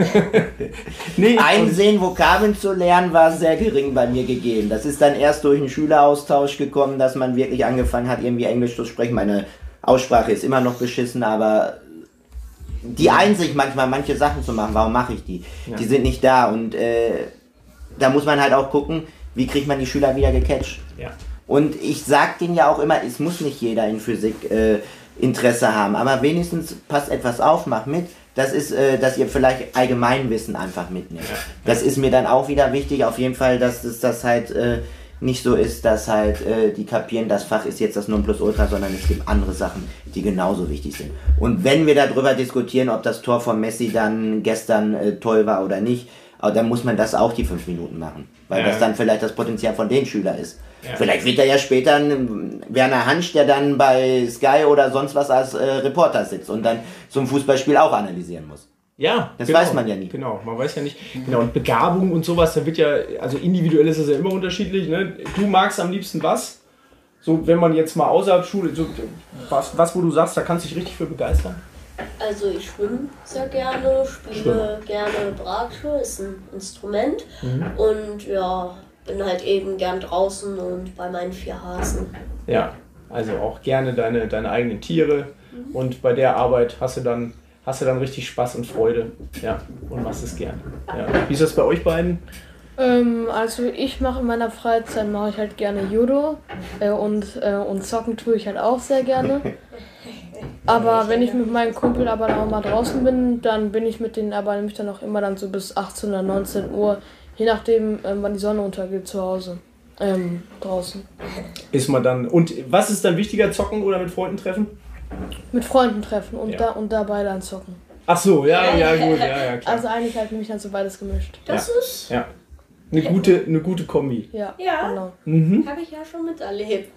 Einsehen, Vokabeln zu lernen, war sehr gering bei mir gegeben. Das ist dann erst durch einen Schüleraustausch gekommen, dass man wirklich angefangen hat, irgendwie Englisch zu sprechen. Meine Aussprache ist immer noch beschissen, aber die Einsicht manchmal, manche Sachen zu machen, warum mache ich die? Ja. Die sind nicht da und da muss man halt auch gucken, wie kriegt man die Schüler wieder gecatcht. Ja. Und ich sag denen ja auch immer, es muss nicht jeder in Physik Interesse haben, aber wenigstens passt etwas auf, macht mit. Das ist, dass ihr vielleicht Allgemeinwissen einfach mitnehmt. Ja. Das ist mir dann auch wieder wichtig, auf jeden Fall, dass das halt nicht so ist, dass halt die kapieren, das Fach ist jetzt das Nonplusultra, sondern es gibt andere Sachen, die genauso wichtig sind. Und wenn wir darüber diskutieren, ob das Tor von Messi dann gestern toll war oder nicht, dann muss man das auch die 5 Minuten machen, weil das dann vielleicht das Potenzial von den Schülern ist. Ja. Vielleicht wird er ja später ein Werner Hansch, der dann bei Sky oder sonst was als Reporter sitzt und dann so ein Fußballspiel auch analysieren muss. Ja, das weiß man ja nie. Genau, man weiß ja nicht. Genau, und Begabung und sowas, da wird ja, also individuell ist das ja immer unterschiedlich. Ne? Du magst am liebsten was? So, wenn man jetzt mal außerhalb Schule, so, was wo du sagst, da kannst du dich richtig für begeistern? Also ich schwimme sehr gerne, spiele gerne Bratsche, ist ein Instrument und ja, bin halt eben gern draußen und bei meinen 4 Hasen. Ja, also auch gerne deine eigenen Tiere und bei der Arbeit hast du dann richtig Spaß und Freude, ja, und machst es gern. Ja. Wie ist das bei euch beiden? Also ich mache in meiner Freizeit halt gerne Judo und zocken tue ich halt auch sehr gerne. Aber wenn ich mit meinem Kumpel aber auch mal draußen bin, dann bin ich mit denen aber nämlich dann auch immer dann so bis 18 oder 19 Uhr, je nachdem wann die Sonne untergeht, zu Hause. Draußen. Ist man dann, und was ist dann wichtiger, zocken oder mit Freunden treffen? Mit Freunden treffen und dabei dann zocken. Ach so, ja, gut, ja, klar. Also eigentlich halt nämlich dann so beides gemischt. Das ist eine gute Kombi. Ja, genau. Habe ich ja schon miterlebt.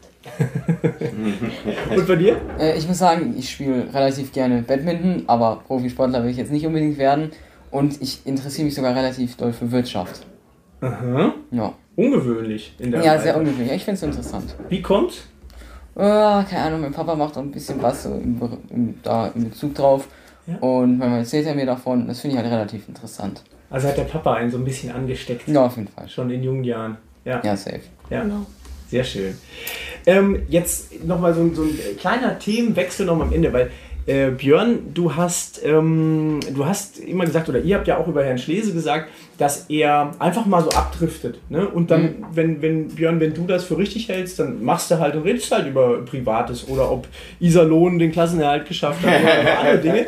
Und bei dir? Ich muss sagen, ich spiele relativ gerne Badminton, aber Profisportler will ich jetzt nicht unbedingt werden. Und ich interessiere mich sogar relativ doll für Wirtschaft. Aha. Ja. Ungewöhnlich in der Ja, Weise. sehr ungewöhnlich. Ich finde es interessant. Wie kommt's? Keine Ahnung, mein Papa macht auch ein bisschen was so in Bezug drauf. Ja. Und manchmal erzählt er mir davon. Das finde ich halt relativ interessant. Also hat der Papa einen so ein bisschen angesteckt. Ja, auf jeden Fall. Schon in jungen Jahren. Ja, safe. Ja, genau. Sehr schön. Jetzt nochmal so ein kleiner Themenwechsel noch am Ende, weil Björn, du hast immer gesagt, oder ihr habt ja auch über Herrn Schlese gesagt, dass er einfach mal so abdriftet. Ne? Und dann, wenn Björn, wenn du das für richtig hältst, dann machst du halt und redest halt über Privates oder ob Iserlohn den Klassenerhalt geschafft hat oder über andere Dinge.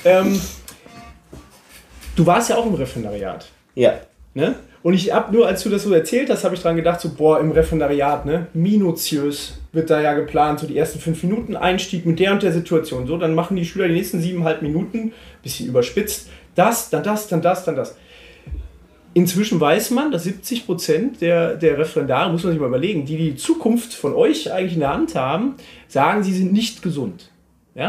Du warst ja auch im Referendariat. Ja. Ne? Und ich hab nur, als du das so erzählt hast, habe ich dran gedacht, so boah, im Referendariat, ne, minutiös wird da ja geplant, so die ersten 5 Minuten Einstieg mit der und der Situation, so, dann machen die Schüler die nächsten 7,5 Minuten, bisschen überspitzt, das, dann das, dann das, dann das. Inzwischen weiß man, dass 70% der Referendare, muss man sich mal überlegen, die Zukunft von euch eigentlich in der Hand haben, sagen, sie sind nicht gesund. Ja?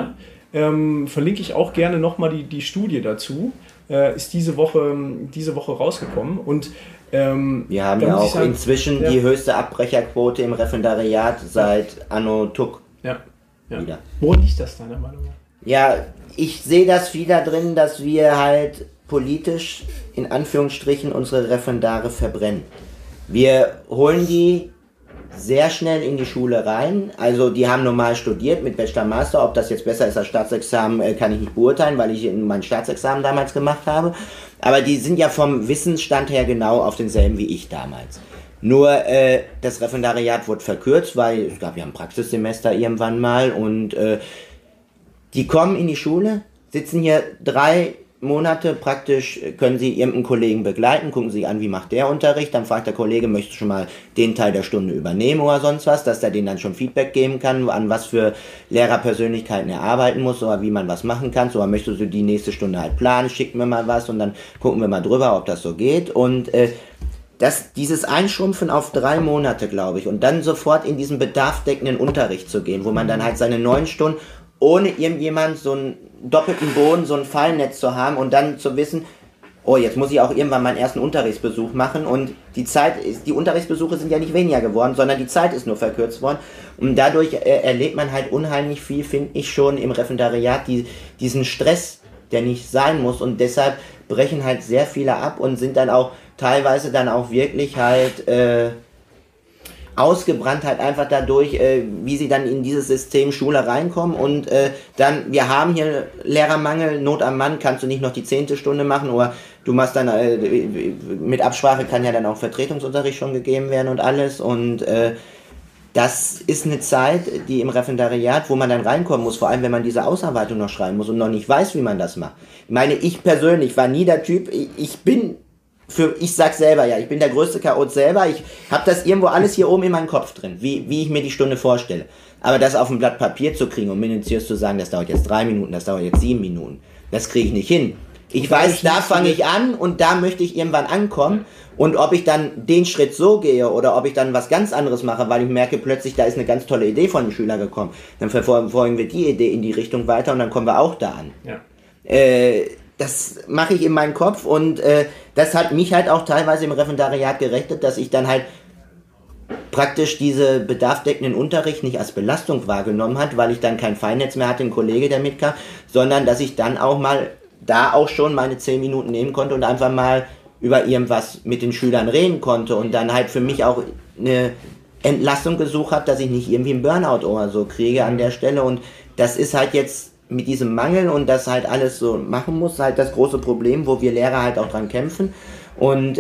verlinke ich auch gerne nochmal die Studie dazu. Ist diese Woche rausgekommen. Und wir haben ja auch inzwischen die höchste Abbrecherquote im Referendariat seit Anno Tuck. Ja. Wieder. Wo liegt das deiner Meinung nach? Ja, ich sehe das viel da drin, dass wir halt politisch in Anführungsstrichen unsere Referendare verbrennen. Wir holen die sehr schnell in die Schule rein, also die haben normal studiert mit Bachelor Master, ob das jetzt besser ist als Staatsexamen, kann ich nicht beurteilen, weil ich mein Staatsexamen damals gemacht habe, aber die sind ja vom Wissensstand her genau auf denselben wie ich damals. Nur das Referendariat wurde verkürzt, weil es gab ja ein Praxissemester irgendwann mal und die kommen in die Schule, sitzen hier 3 Monate praktisch, können Sie irgendeinen Kollegen begleiten, gucken Sie an, wie macht der Unterricht, dann fragt der Kollege, möchtest du schon mal den Teil der Stunde übernehmen oder sonst was, dass der denen dann schon Feedback geben kann, an was für Lehrerpersönlichkeiten er arbeiten muss oder wie man was machen kann, oder möchtest du die nächste Stunde halt planen, schick mir mal was und dann gucken wir mal drüber, ob das so geht und dieses Einschrumpfen auf 3 Monate, glaube ich, und dann sofort in diesen bedarfsdeckenden Unterricht zu gehen, wo man dann halt seine 9 Stunden ohne irgendjemand so einen doppelten Boden, so ein Fallnetz zu haben und dann zu wissen, oh, jetzt muss ich auch irgendwann meinen ersten Unterrichtsbesuch machen und die Unterrichtsbesuche sind ja nicht weniger geworden, sondern die Zeit ist nur verkürzt worden und dadurch erlebt man halt unheimlich viel, finde ich schon im Referendariat, diesen Stress, der nicht sein muss und deshalb brechen halt sehr viele ab und sind dann auch teilweise dann auch wirklich halt ausgebrannt halt einfach dadurch, wie sie dann in dieses System Schule reinkommen und dann, wir haben hier Lehrermangel, Not am Mann, kannst du nicht noch die 10. Stunde machen oder du machst dann, mit Absprache kann ja dann auch Vertretungsunterricht schon gegeben werden und alles und das ist eine Zeit, die im Referendariat, wo man dann reinkommen muss, vor allem wenn man diese Ausarbeitung noch schreiben muss und noch nicht weiß, wie man das macht. Ich meine, ich persönlich war nie der Typ, ich sag selber, ja, ich bin der größte Chaot selber, ich habe das irgendwo alles hier oben in meinem Kopf drin, wie ich mir die Stunde vorstelle. Aber das auf ein Blatt Papier zu kriegen und minutiös zu sagen, das dauert jetzt 3 Minuten, das dauert jetzt 7 Minuten, das kriege ich nicht hin. Ich weiß, da fange ich an und da möchte ich irgendwann ankommen und ob ich dann den Schritt so gehe oder ob ich dann was ganz anderes mache, weil ich merke plötzlich, da ist eine ganz tolle Idee von einem Schüler gekommen, dann verfolgen wir die Idee in die Richtung weiter und dann kommen wir auch da an. Ja. Das mache ich in meinem Kopf und das hat mich halt auch teilweise im Referendariat gerettet, dass ich dann halt praktisch diese bedarfsdeckenden Unterricht nicht als Belastung wahrgenommen hat, weil ich dann kein Feinnetz mehr hatte, ein Kollege, der mitkam, sondern dass ich dann auch mal da auch schon meine 10 Minuten nehmen konnte und einfach mal über irgendwas mit den Schülern reden konnte und dann halt für mich auch eine Entlastung gesucht habe, dass ich nicht irgendwie einen Burnout oder so kriege an der Stelle und das ist halt jetzt mit diesem Mangel und das halt alles so machen muss, halt das große Problem, wo wir Lehrer halt auch dran kämpfen und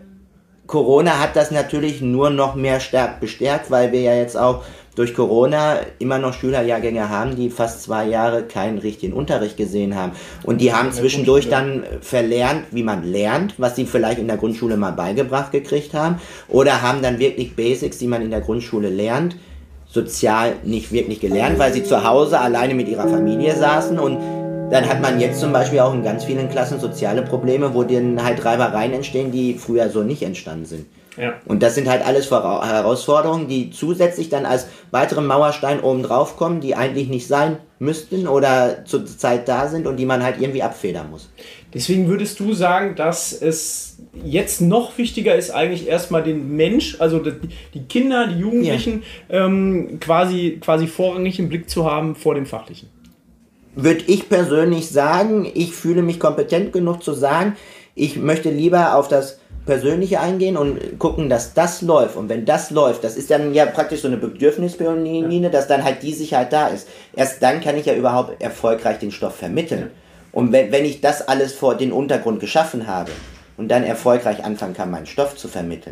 Corona hat das natürlich nur noch mehr stark bestärkt, weil wir ja jetzt auch durch Corona immer noch Schülerjahrgänge haben, die fast 2 Jahre keinen richtigen Unterricht gesehen haben. Und die haben zwischendurch dann verlernt, wie man lernt, was sie vielleicht in der Grundschule mal beigebracht gekriegt haben. Oder haben dann wirklich Basics, die man in der Grundschule lernt, sozial nicht wirklich gelernt, weil sie zu Hause alleine mit ihrer Familie saßen. Und dann hat man jetzt zum Beispiel auch in ganz vielen Klassen soziale Probleme, wo dann halt Reibereien entstehen, die früher so nicht entstanden sind. Ja. Und das sind halt alles Herausforderungen, die zusätzlich dann als weiteren Mauerstein oben drauf kommen, die eigentlich nicht sein müssten oder zur Zeit da sind und die man halt irgendwie abfedern muss. Deswegen würdest du sagen, dass es jetzt noch wichtiger ist, eigentlich erstmal den Mensch, also die Kinder, die Jugendlichen, quasi vorrangig im Blick zu haben vor dem Fachlichen? Würde ich persönlich sagen, ich fühle mich kompetent genug zu sagen, ich möchte lieber auf das Persönliche eingehen und gucken, dass das läuft. Und wenn das läuft, das ist dann ja praktisch so eine Bedürfnispyramide, dass dann halt die Sicherheit da ist. Erst dann kann ich ja überhaupt erfolgreich den Stoff vermitteln. Und wenn ich das alles vor den Untergrund geschaffen habe und dann erfolgreich anfangen kann, meinen Stoff zu vermitteln,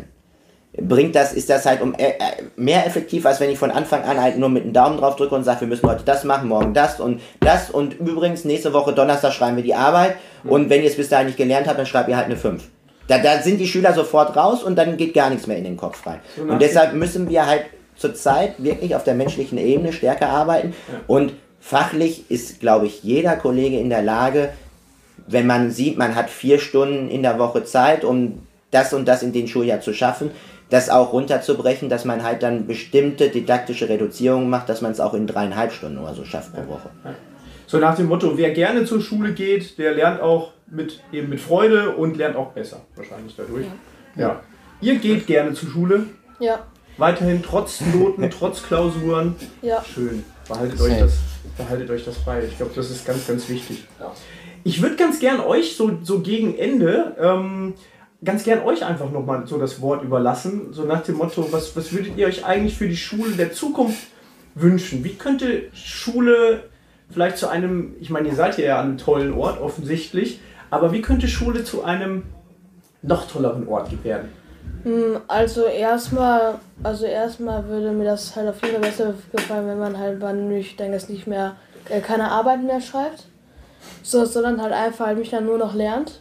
ist das halt mehr effektiv, als wenn ich von Anfang an halt nur mit dem Daumen drauf drücke und sage, wir müssen heute das machen, morgen das und übrigens nächste Woche Donnerstag schreiben wir die Arbeit und wenn ihr es bis dahin nicht gelernt habt, dann schreibt ihr halt eine 5. Da sind die Schüler sofort raus und dann geht gar nichts mehr in den Kopf rein. Und deshalb müssen wir halt zurzeit wirklich auf der menschlichen Ebene stärker arbeiten. Ja. Und fachlich ist, glaube ich, jeder Kollege in der Lage, wenn man sieht, man hat 4 Stunden in der Woche Zeit, um das und das in den Schuljahr zu schaffen, das auch runterzubrechen, dass man halt dann bestimmte didaktische Reduzierungen macht, dass man es auch in 3,5 Stunden oder so schafft pro Woche. Ja. So nach dem Motto, wer gerne zur Schule geht, der lernt auch mit Freude und lernt auch besser, wahrscheinlich dadurch. Ja. Ihr geht gerne zur Schule? Ja. Weiterhin trotz Noten, trotz Klausuren? Ja. Schön. Behaltet euch das bei. Ich glaube, das ist ganz, ganz wichtig. Ich würde ganz gern euch so gegen Ende ganz gern euch einfach nochmal so das Wort überlassen. So nach dem Motto, was würdet ihr euch eigentlich für die Schule der Zukunft wünschen? Wie könnte Schule vielleicht zu einem, ich meine, ihr seid hier ja an einem tollen Ort offensichtlich, aber wie könnte Schule zu einem noch tolleren Ort werden? Also erstmal würde mir das halt auf jeden Fall besser gefallen, wenn man halt, wann ich denke, es nicht mehr, keine Arbeit mehr schreibt, sondern halt einfach halt mich dann nur noch lernt.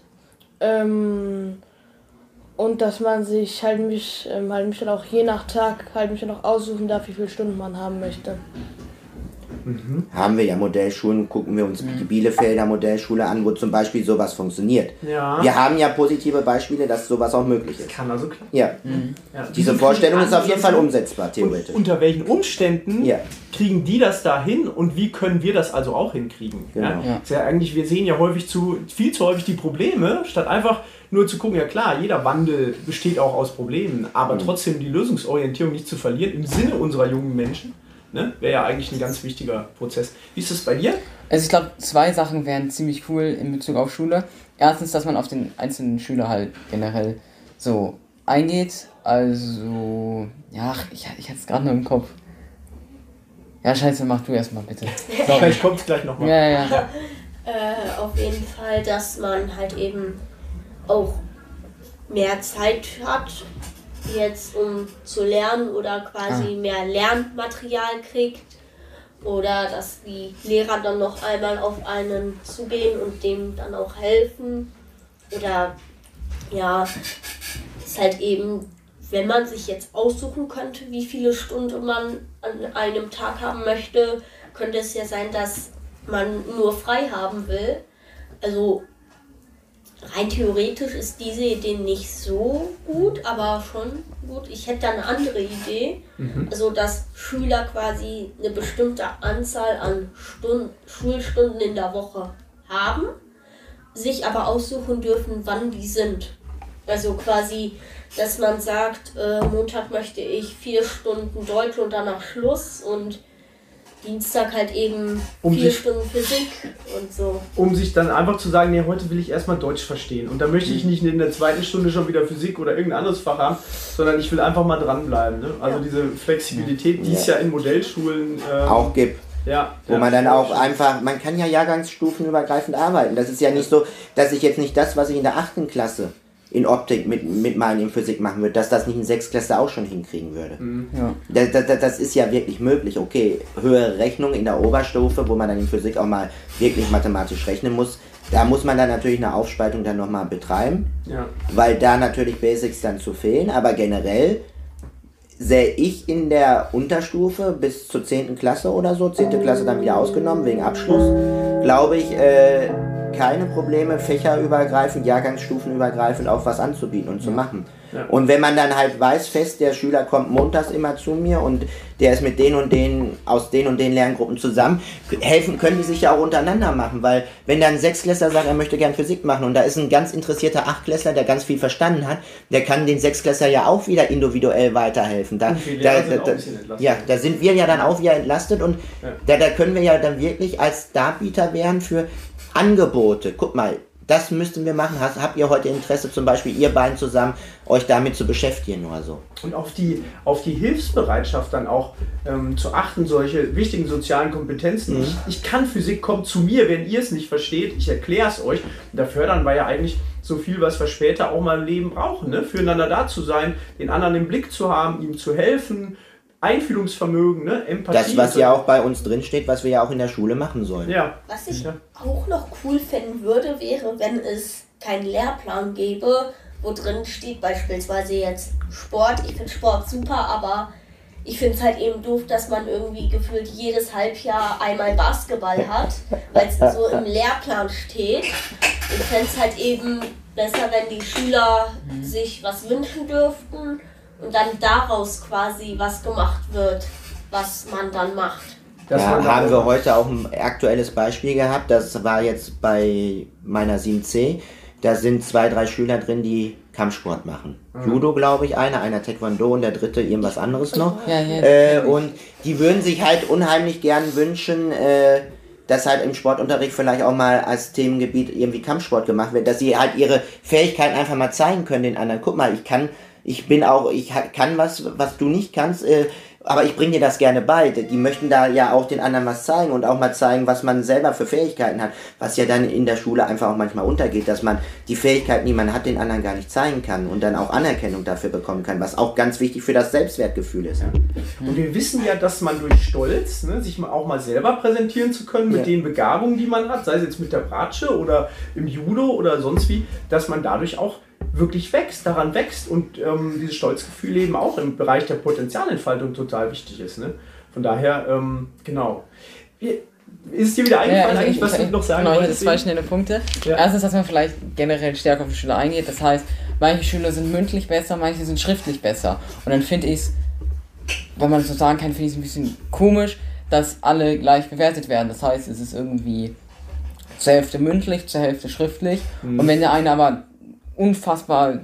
Und dass man sich mich dann auch je nach Tag halt mich dann auch aussuchen darf, wie viele Stunden man haben möchte. Haben wir ja Modellschulen, gucken wir uns die Bielefelder Modellschule an, wo zum Beispiel sowas funktioniert. Ja. Wir haben ja positive Beispiele, dass sowas auch möglich ist. Kann also klappen. Ja. Ja. Diese Vorstellung ist auf jeden Fall umsetzbar, theoretisch. Und unter welchen Umständen kriegen die das da hin und wie können wir das also auch hinkriegen? Genau. Ja? Ist ja eigentlich, wir sehen ja viel zu häufig die Probleme, statt einfach nur zu gucken, ja klar, jeder Wandel besteht auch aus Problemen, aber trotzdem die Lösungsorientierung nicht zu verlieren im Sinne unserer jungen Menschen. Ne? Wäre ja eigentlich ein ganz wichtiger Prozess. Wie ist das bei dir? Also ich glaube, 2 Sachen wären ziemlich cool in Bezug auf Schule. Erstens, dass man auf den einzelnen Schüler halt generell so eingeht. Also, ja, ich hatte es gerade nur im Kopf. Ja, scheiße, mach du erstmal bitte. Vielleicht kommt es gleich nochmal. Ja. Auf jeden Fall, dass man halt eben auch mehr Zeit hat, jetzt um zu lernen oder quasi mehr Lernmaterial kriegt oder dass die Lehrer dann noch einmal auf einen zugehen und dem dann auch helfen oder ist halt eben, wenn man sich jetzt aussuchen könnte, wie viele Stunden man an einem Tag haben möchte, könnte es ja sein, dass man nur frei haben will. Also rein theoretisch ist diese Idee nicht so gut, aber schon gut. Ich hätte da eine andere Idee. Also, dass Schüler quasi eine bestimmte Anzahl an Schulstunden in der Woche haben, sich aber aussuchen dürfen, wann die sind. Also quasi, dass man sagt, Montag möchte ich 4 Stunden Deutsch und danach Schluss und Dienstag halt eben 4 Stunden Physik und so. Um sich dann einfach zu sagen, nee, heute will ich erstmal Deutsch verstehen. Und da möchte ich nicht in der 2. Stunde schon wieder Physik oder irgendein anderes Fach haben, sondern ich will einfach mal dranbleiben. Ne? Also diese Flexibilität, die es ja in Modellschulen auch gibt. Wo man dann auch einfach, man kann ja jahrgangsstufenübergreifend arbeiten. Das ist ja nicht so, dass ich jetzt nicht das, was ich in der 8. Klasse in Optik mit meinen in Physik machen würde, dass das nicht ein Sechstklässler auch schon hinkriegen würde. Das ist ja wirklich möglich. Okay, höhere Rechnung in der Oberstufe, wo man dann in Physik auch mal wirklich mathematisch rechnen muss, da muss man dann natürlich eine Aufspaltung dann nochmal betreiben, weil da natürlich Basics dann zu fehlen, aber generell sehe ich in der Unterstufe bis zur 10. Klasse oder so, 10. Klasse dann wieder ausgenommen wegen Abschluss, glaube ich, keine Probleme, fächerübergreifend, jahrgangsstufenübergreifend auch was anzubieten und zu machen. Und wenn man dann halt weiß fest, der Schüler kommt montags immer zu mir und der ist mit den und den, aus den und den Lerngruppen zusammen, können die sich ja auch untereinander machen, weil wenn dann ein Sechstklässler sagt, er möchte gern Physik machen und da ist ein ganz interessierter Achtklässler, der ganz viel verstanden hat, der kann den Sechstklässler ja auch wieder individuell weiterhelfen. Da sind wir ja dann auch wieder entlastet und da können wir ja dann wirklich als Darbieter werden für Angebote. Guck mal, das müssten wir machen. Habt ihr heute Interesse, zum Beispiel ihr beiden zusammen, euch damit zu beschäftigen oder so? Und auf die Hilfsbereitschaft dann auch zu achten, solche wichtigen sozialen Kompetenzen. Ich kann Physik, kommt zu mir, wenn ihr es nicht versteht, ich erkläre es euch. Und da fördern wir ja eigentlich so viel, was wir später auch mal im Leben brauchen. Ne? Füreinander da zu sein, den anderen im Blick zu haben, ihm zu helfen, Einfühlungsvermögen, ne? Empathie. Das, was ja auch bei uns drin steht, was wir ja auch in der Schule machen sollen. Was ich auch noch cool finden würde, wäre, wenn es keinen Lehrplan gäbe, wo drin steht beispielsweise jetzt Sport. Ich finde Sport super, aber ich finde es halt eben doof, dass man irgendwie gefühlt jedes Halbjahr einmal Basketball hat, weil es so im Lehrplan steht. Ich fände es halt eben besser, wenn die Schüler sich was wünschen dürften und dann daraus quasi was gemacht wird, was man dann macht. Dass Ja, man da haben auch- wir heute auch ein aktuelles Beispiel gehabt. Das war jetzt bei meiner 7C. Da sind 2, 3 Schüler drin, die Kampfsport machen. Judo, glaube ich, einer Taekwondo und der dritte irgendwas anderes noch. Ja, Und die würden sich halt unheimlich gern wünschen, dass halt im Sportunterricht vielleicht auch mal als Themengebiet irgendwie Kampfsport gemacht wird, dass sie halt ihre Fähigkeiten einfach mal zeigen können den anderen. Guck mal, ich kann was du nicht kannst, aber ich bringe dir das gerne bei. Die möchten da ja auch den anderen was zeigen und auch mal zeigen, was man selber für Fähigkeiten hat, was ja dann in der Schule einfach auch manchmal untergeht, dass man die Fähigkeiten, die man hat, den anderen gar nicht zeigen kann und dann auch Anerkennung dafür bekommen kann, was auch ganz wichtig für das Selbstwertgefühl ist. Und wir wissen ja, dass man durch Stolz, ne, sich auch mal selber präsentieren zu können mit den Begabungen, die man hat, sei es jetzt mit der Bratsche oder im Judo oder sonst wie, dass man dadurch auch wirklich daran wächst und dieses Stolzgefühl eben auch im Bereich der Potenzialentfaltung total wichtig ist. Ne? Von daher, genau. Ist es dir wieder eingefallen, eigentlich, was du noch sagen wolltest? wolltest? 2 schnelle Punkte. Ja. Erstens, dass man vielleicht generell stärker auf die Schüler eingeht. Das heißt, manche Schüler sind mündlich besser, manche sind schriftlich besser. Und dann finde ich es, wenn man so sagen kann, finde ich es ein bisschen komisch, dass alle gleich bewertet werden. Das heißt, es ist irgendwie zur Hälfte mündlich, zur Hälfte schriftlich. Und wenn der eine aber unfassbar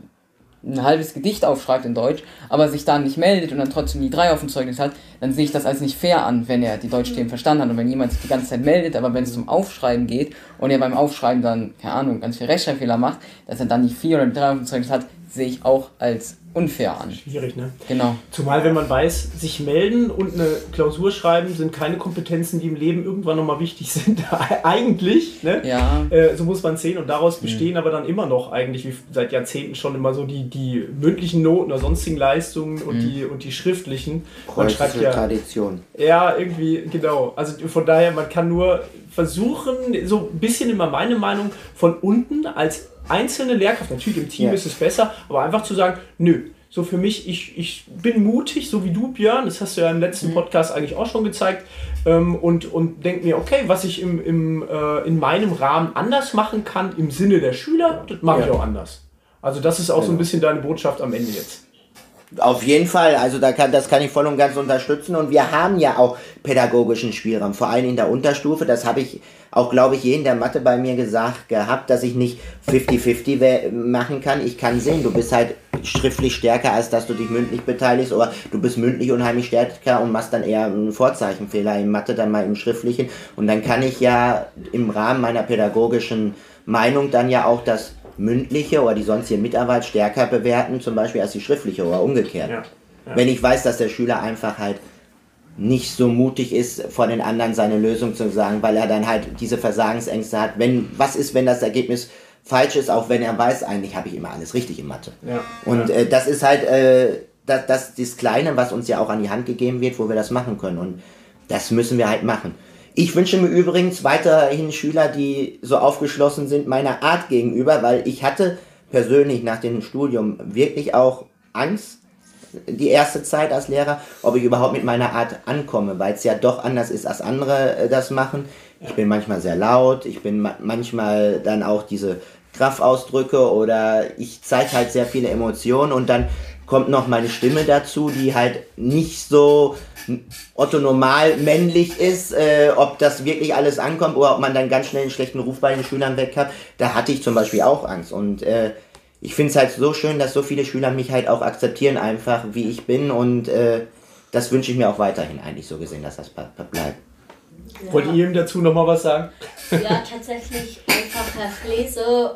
ein halbes Gedicht aufschreibt in Deutsch, aber sich dann nicht meldet und dann trotzdem die 3 auf dem Zeugnis hat, dann sehe ich das als nicht fair an, wenn er die Deutschthemen verstanden hat und wenn jemand sich die ganze Zeit meldet, aber wenn es zum Aufschreiben geht und er beim Aufschreiben dann, keine Ahnung, ganz viel Rechtschreibfehler macht, dass er dann die 4 oder die 3 auf dem Zeugnis hat, sehe ich auch als unfair an. Schwierig, ne? Genau. Zumal, wenn man weiß, sich melden und eine Klausur schreiben sind keine Kompetenzen, die im Leben irgendwann nochmal wichtig sind. Eigentlich, ne? Ja. So muss man sehen und daraus bestehen aber dann immer noch eigentlich, wie seit Jahrzehnten schon immer so die mündlichen Noten oder sonstigen Leistungen und die schriftlichen. Man schreibt Preußische Tradition. ja, irgendwie, genau. Also von daher, man kann nur versuchen, so ein bisschen immer meine Meinung von unten als einzelne Lehrkraft, natürlich im Team ist es besser, aber einfach zu sagen, nö, so für mich, ich bin mutig, so wie du, Björn, das hast du ja im letzten Podcast eigentlich auch schon gezeigt, und denke mir, okay, was ich in meinem Rahmen anders machen kann, im Sinne der Schüler, das mache ich auch anders. Also das ist auch so ein bisschen deine Botschaft am Ende jetzt. Auf jeden Fall, also das kann ich voll und ganz unterstützen und wir haben ja auch pädagogischen Spielraum, vor allem in der Unterstufe, das habe ich auch, glaube ich, in der Mathe bei mir gesagt gehabt, dass ich nicht 50-50 machen kann. Ich kann sehen, du bist halt schriftlich stärker, als dass du dich mündlich beteiligst, oder du bist mündlich unheimlich stärker und machst dann eher einen Vorzeichenfehler in Mathe, dann mal im Schriftlichen und dann kann ich ja im Rahmen meiner pädagogischen Meinung dann ja auch das mündliche oder die sonstige Mitarbeit stärker bewerten, zum Beispiel als die schriftliche oder umgekehrt. Ja. Wenn ich weiß, dass der Schüler einfach halt nicht so mutig ist, vor den anderen seine Lösung zu sagen, weil er dann halt diese Versagensängste hat. Was ist, wenn das Ergebnis falsch ist, auch wenn er weiß, eigentlich habe ich immer alles richtig in Mathe. Ja. Und das ist halt das Kleine, was uns ja auch an die Hand gegeben wird, wo wir das machen können. Und das müssen wir halt machen. Ich wünsche mir übrigens weiterhin Schüler, die so aufgeschlossen sind meiner Art gegenüber, weil ich hatte persönlich nach dem Studium wirklich auch Angst, die erste Zeit als Lehrer, ob ich überhaupt mit meiner Art ankomme, weil es ja doch anders ist, als andere das machen. Ich bin manchmal sehr laut, ich bin manchmal dann auch diese Kraftausdrücke oder ich zeige halt sehr viele Emotionen und dann kommt noch meine Stimme dazu, die halt nicht so orthonormal männlich ist, ob das wirklich alles ankommt oder ob man dann ganz schnell einen schlechten Ruf bei den Schülern weg hat. Da hatte ich zum Beispiel auch Angst und ich finde es halt so schön, dass so viele Schüler mich halt auch akzeptieren einfach, wie ich bin und das wünsche ich mir auch weiterhin eigentlich so gesehen, dass das bleibt. Ja. Wollt ihr ihm dazu nochmal was sagen? Ja, tatsächlich einfach Herr Schlese,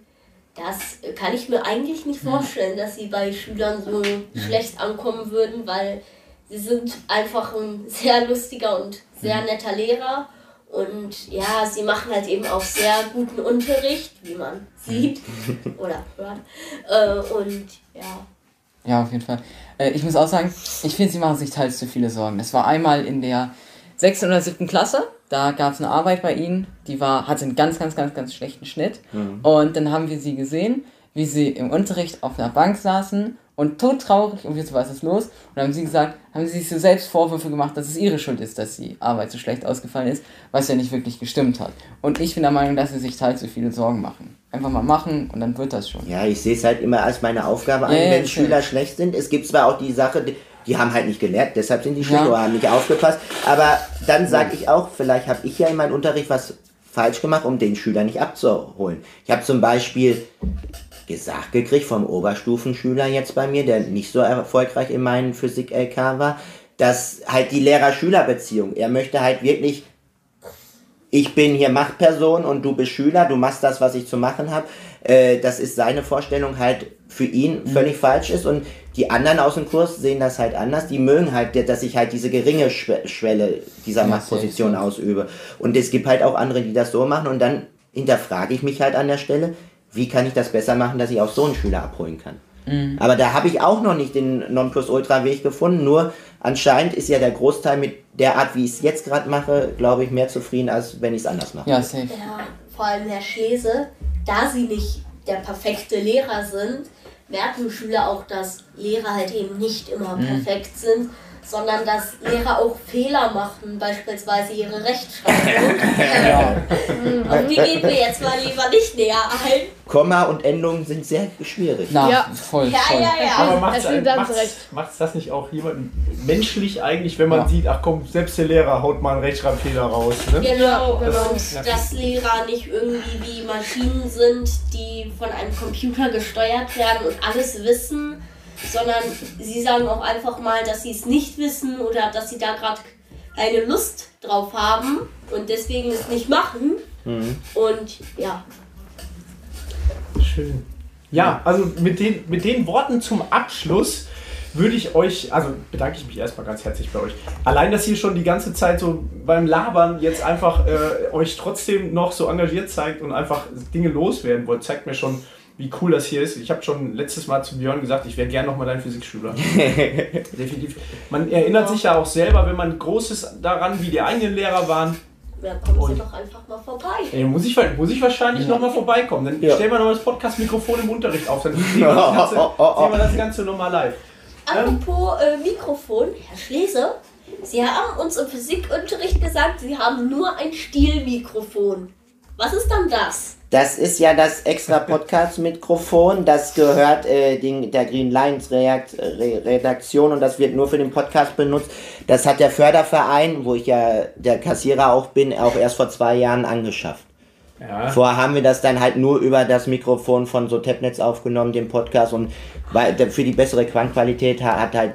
das kann ich mir eigentlich nicht vorstellen, dass sie bei Schülern so schlecht ankommen würden, weil sie sind einfach ein sehr lustiger und sehr netter Lehrer und ja, sie machen halt eben auch sehr guten Unterricht, wie man sieht oder hört und ja. Ja, auf jeden Fall. Ich muss auch sagen, ich finde, sie machen sich teils zu viele Sorgen. Das war einmal in der 6. oder 7. Klasse, da gab es eine Arbeit bei ihnen, die hatte einen ganz schlechten Schnitt. Und dann haben wir sie gesehen, wie sie im Unterricht auf einer Bank saßen und todtraurig und wir so, was ist los? Und dann haben sie gesagt, haben sie sich so selbst Vorwürfe gemacht, dass es ihre Schuld ist, dass die Arbeit so schlecht ausgefallen ist, was ja nicht wirklich gestimmt hat. Und ich bin der Meinung, dass sie sich teils zu viele Sorgen machen. Einfach mal machen und dann wird das schon. Ja, ich sehe es halt immer als meine Aufgabe an, wenn Schüler schlecht sind. Es gibt zwar auch die Sache, Die haben halt nicht gelernt, deshalb sind die schlecht oder haben nicht aufgepasst. Aber dann sage ich auch, vielleicht habe ich ja in meinem Unterricht was falsch gemacht, um den Schüler nicht abzuholen. Ich habe zum Beispiel gesagt gekriegt vom Oberstufenschüler jetzt bei mir, der nicht so erfolgreich in meinem Physik-LK war, dass halt die Lehrer-Schüler-Beziehung, er möchte halt wirklich, ich bin hier Machtperson und du bist Schüler, du machst das, was ich zu machen habe. Das ist seine Vorstellung halt für ihn völlig falsch ist und die anderen aus dem Kurs sehen das halt anders. Die mögen halt, dass ich halt diese geringe Schwelle dieser Machtposition ausübe. Und es gibt halt auch andere, die das so machen und dann hinterfrage ich mich halt an der Stelle, wie kann ich das besser machen, dass ich auch so einen Schüler abholen kann. Aber da habe ich auch noch nicht den Nonplusultra-Weg gefunden, nur anscheinend ist ja der Großteil mit der Art, wie ich es jetzt gerade mache, glaube ich, mehr zufrieden, als wenn ich es anders mache. Ja, safe. Ja, vor allem Herr Schlese, da sie nicht der perfekte Lehrer sind, merken Schüler auch, dass Lehrer halt eben nicht immer perfekt sind, sondern dass Lehrer auch Fehler machen, beispielsweise ihre Rechtschreibung. Auf die gehen wir jetzt mal lieber nicht näher ein. Komma und Endungen sind sehr schwierig. Na, voll. Ja. Aber recht. macht's das nicht auch jemanden menschlich eigentlich, wenn man sieht, ach komm, selbst der Lehrer haut mal einen Rechtschreibfehler raus. Ne? Genau. Und dass Lehrer nicht irgendwie wie Maschinen sind, die von einem Computer gesteuert werden und alles wissen, sondern sie sagen auch einfach mal, dass sie es nicht wissen oder dass sie da gerade keine Lust drauf haben und deswegen es nicht machen. Und ja. Schön. Ja, also mit den Worten zum Abschluss würde ich euch, also bedanke ich mich erstmal ganz herzlich bei euch. Allein, dass ihr schon die ganze Zeit so beim Labern jetzt einfach euch trotzdem noch so engagiert zeigt und einfach Dinge loswerden wollt, zeigt mir schon, wie cool das hier ist. Ich habe schon letztes Mal zu Björn gesagt, ich wäre gern nochmal dein Physikschüler. Definitiv. Man erinnert sich ja auch selber, wenn man groß ist daran, wie die eigenen Lehrer waren. Ja, kommen Sie doch einfach mal vorbei. Ey, muss ich wahrscheinlich nochmal vorbeikommen. Dann stellen wir noch das Podcast-Mikrofon im Unterricht auf. Dann sehen wir das Ganze nochmal live. Apropos Mikrofon, Herr Schlese, Sie haben uns im Physikunterricht gesagt, Sie haben nur ein Stielmikrofon. Was ist dann das? Das ist ja das extra Podcast-Mikrofon, das gehört der Green Lions Redaktion und das wird nur für den Podcast benutzt. Das hat der Förderverein, wo ich ja der Kassierer auch bin, auch erst vor 2 Jahren angeschafft. Ja. Vorher haben wir das dann halt nur über das Mikrofon von so Tabnetz aufgenommen, den Podcast, und für die bessere Klangqualität hat halt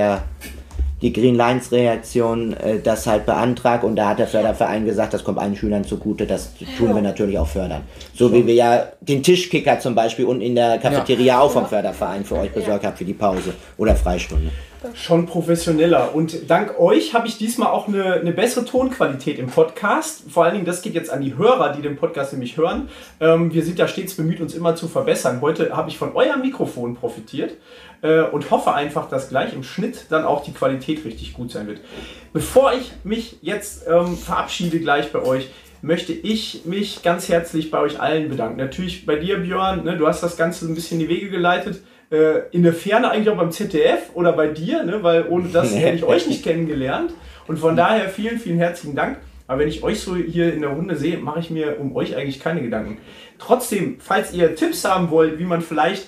die Green Lions Reaktion das halt beantragt und da hat der Förderverein gesagt, das kommt allen Schülern zugute, das tun wir natürlich auch fördern. So wie wir ja den Tischkicker zum Beispiel unten in der Cafeteria auch vom Förderverein für euch besorgt haben für die Pause oder Freistunde. Schon professioneller und dank euch habe ich diesmal auch eine bessere Tonqualität im Podcast. Vor allen Dingen, das geht jetzt an die Hörer, die den Podcast nämlich hören. Wir sind ja stets bemüht, uns immer zu verbessern. Heute habe ich von eurem Mikrofon profitiert und hoffe einfach, dass gleich im Schnitt dann auch die Qualität richtig gut sein wird. Bevor ich mich jetzt verabschiede gleich bei euch, möchte ich mich ganz herzlich bei euch allen bedanken. Natürlich bei dir, Björn, ne, du hast das Ganze ein bisschen in die Wege geleitet. In der Ferne eigentlich auch beim ZDF oder bei dir, ne, weil ohne das hätte ich euch nicht kennengelernt. Und von daher vielen, vielen herzlichen Dank. Aber wenn ich euch so hier in der Runde sehe, mache ich mir um euch eigentlich keine Gedanken. Trotzdem, falls ihr Tipps haben wollt, wie man vielleicht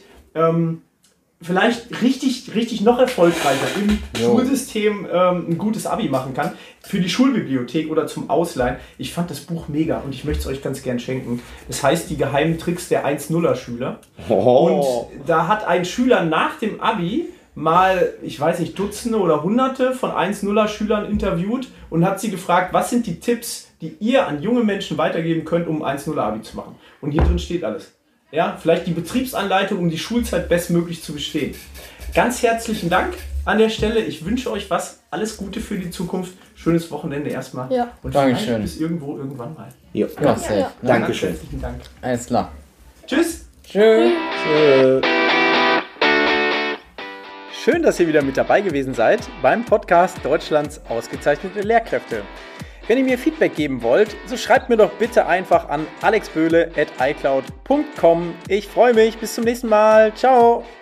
richtig noch erfolgreicher im Schulsystem ein gutes Abi machen kann, für die Schulbibliothek oder zum Ausleihen. Ich fand das Buch mega und ich möchte es euch ganz gern schenken. Das heißt, die geheimen Tricks der 1-0er-Schüler. Und da hat ein Schüler nach dem Abi mal, ich weiß nicht, Dutzende oder Hunderte von 1-0er-Schülern interviewt und hat sie gefragt, was sind die Tipps, die ihr an junge Menschen weitergeben könnt, um 1-0er-Abi zu machen. Und hier drin steht alles. Ja, vielleicht die Betriebsanleitung, um die Schulzeit bestmöglich zu bestehen. Ganz herzlichen Dank an der Stelle. Ich wünsche euch alles Gute für die Zukunft. Schönes Wochenende erstmal. Ja. Und vielleicht bis irgendwann mal. Ja, Dankeschön. Herzlichen Dank. Alles klar. Tschüss. Tschüss. Schön, dass ihr wieder mit dabei gewesen seid beim Podcast Deutschlands ausgezeichnete Lehrkräfte. Wenn ihr mir Feedback geben wollt, so schreibt mir doch bitte einfach an alexböhle@icloud.com. Ich freue mich. Bis zum nächsten Mal. Ciao.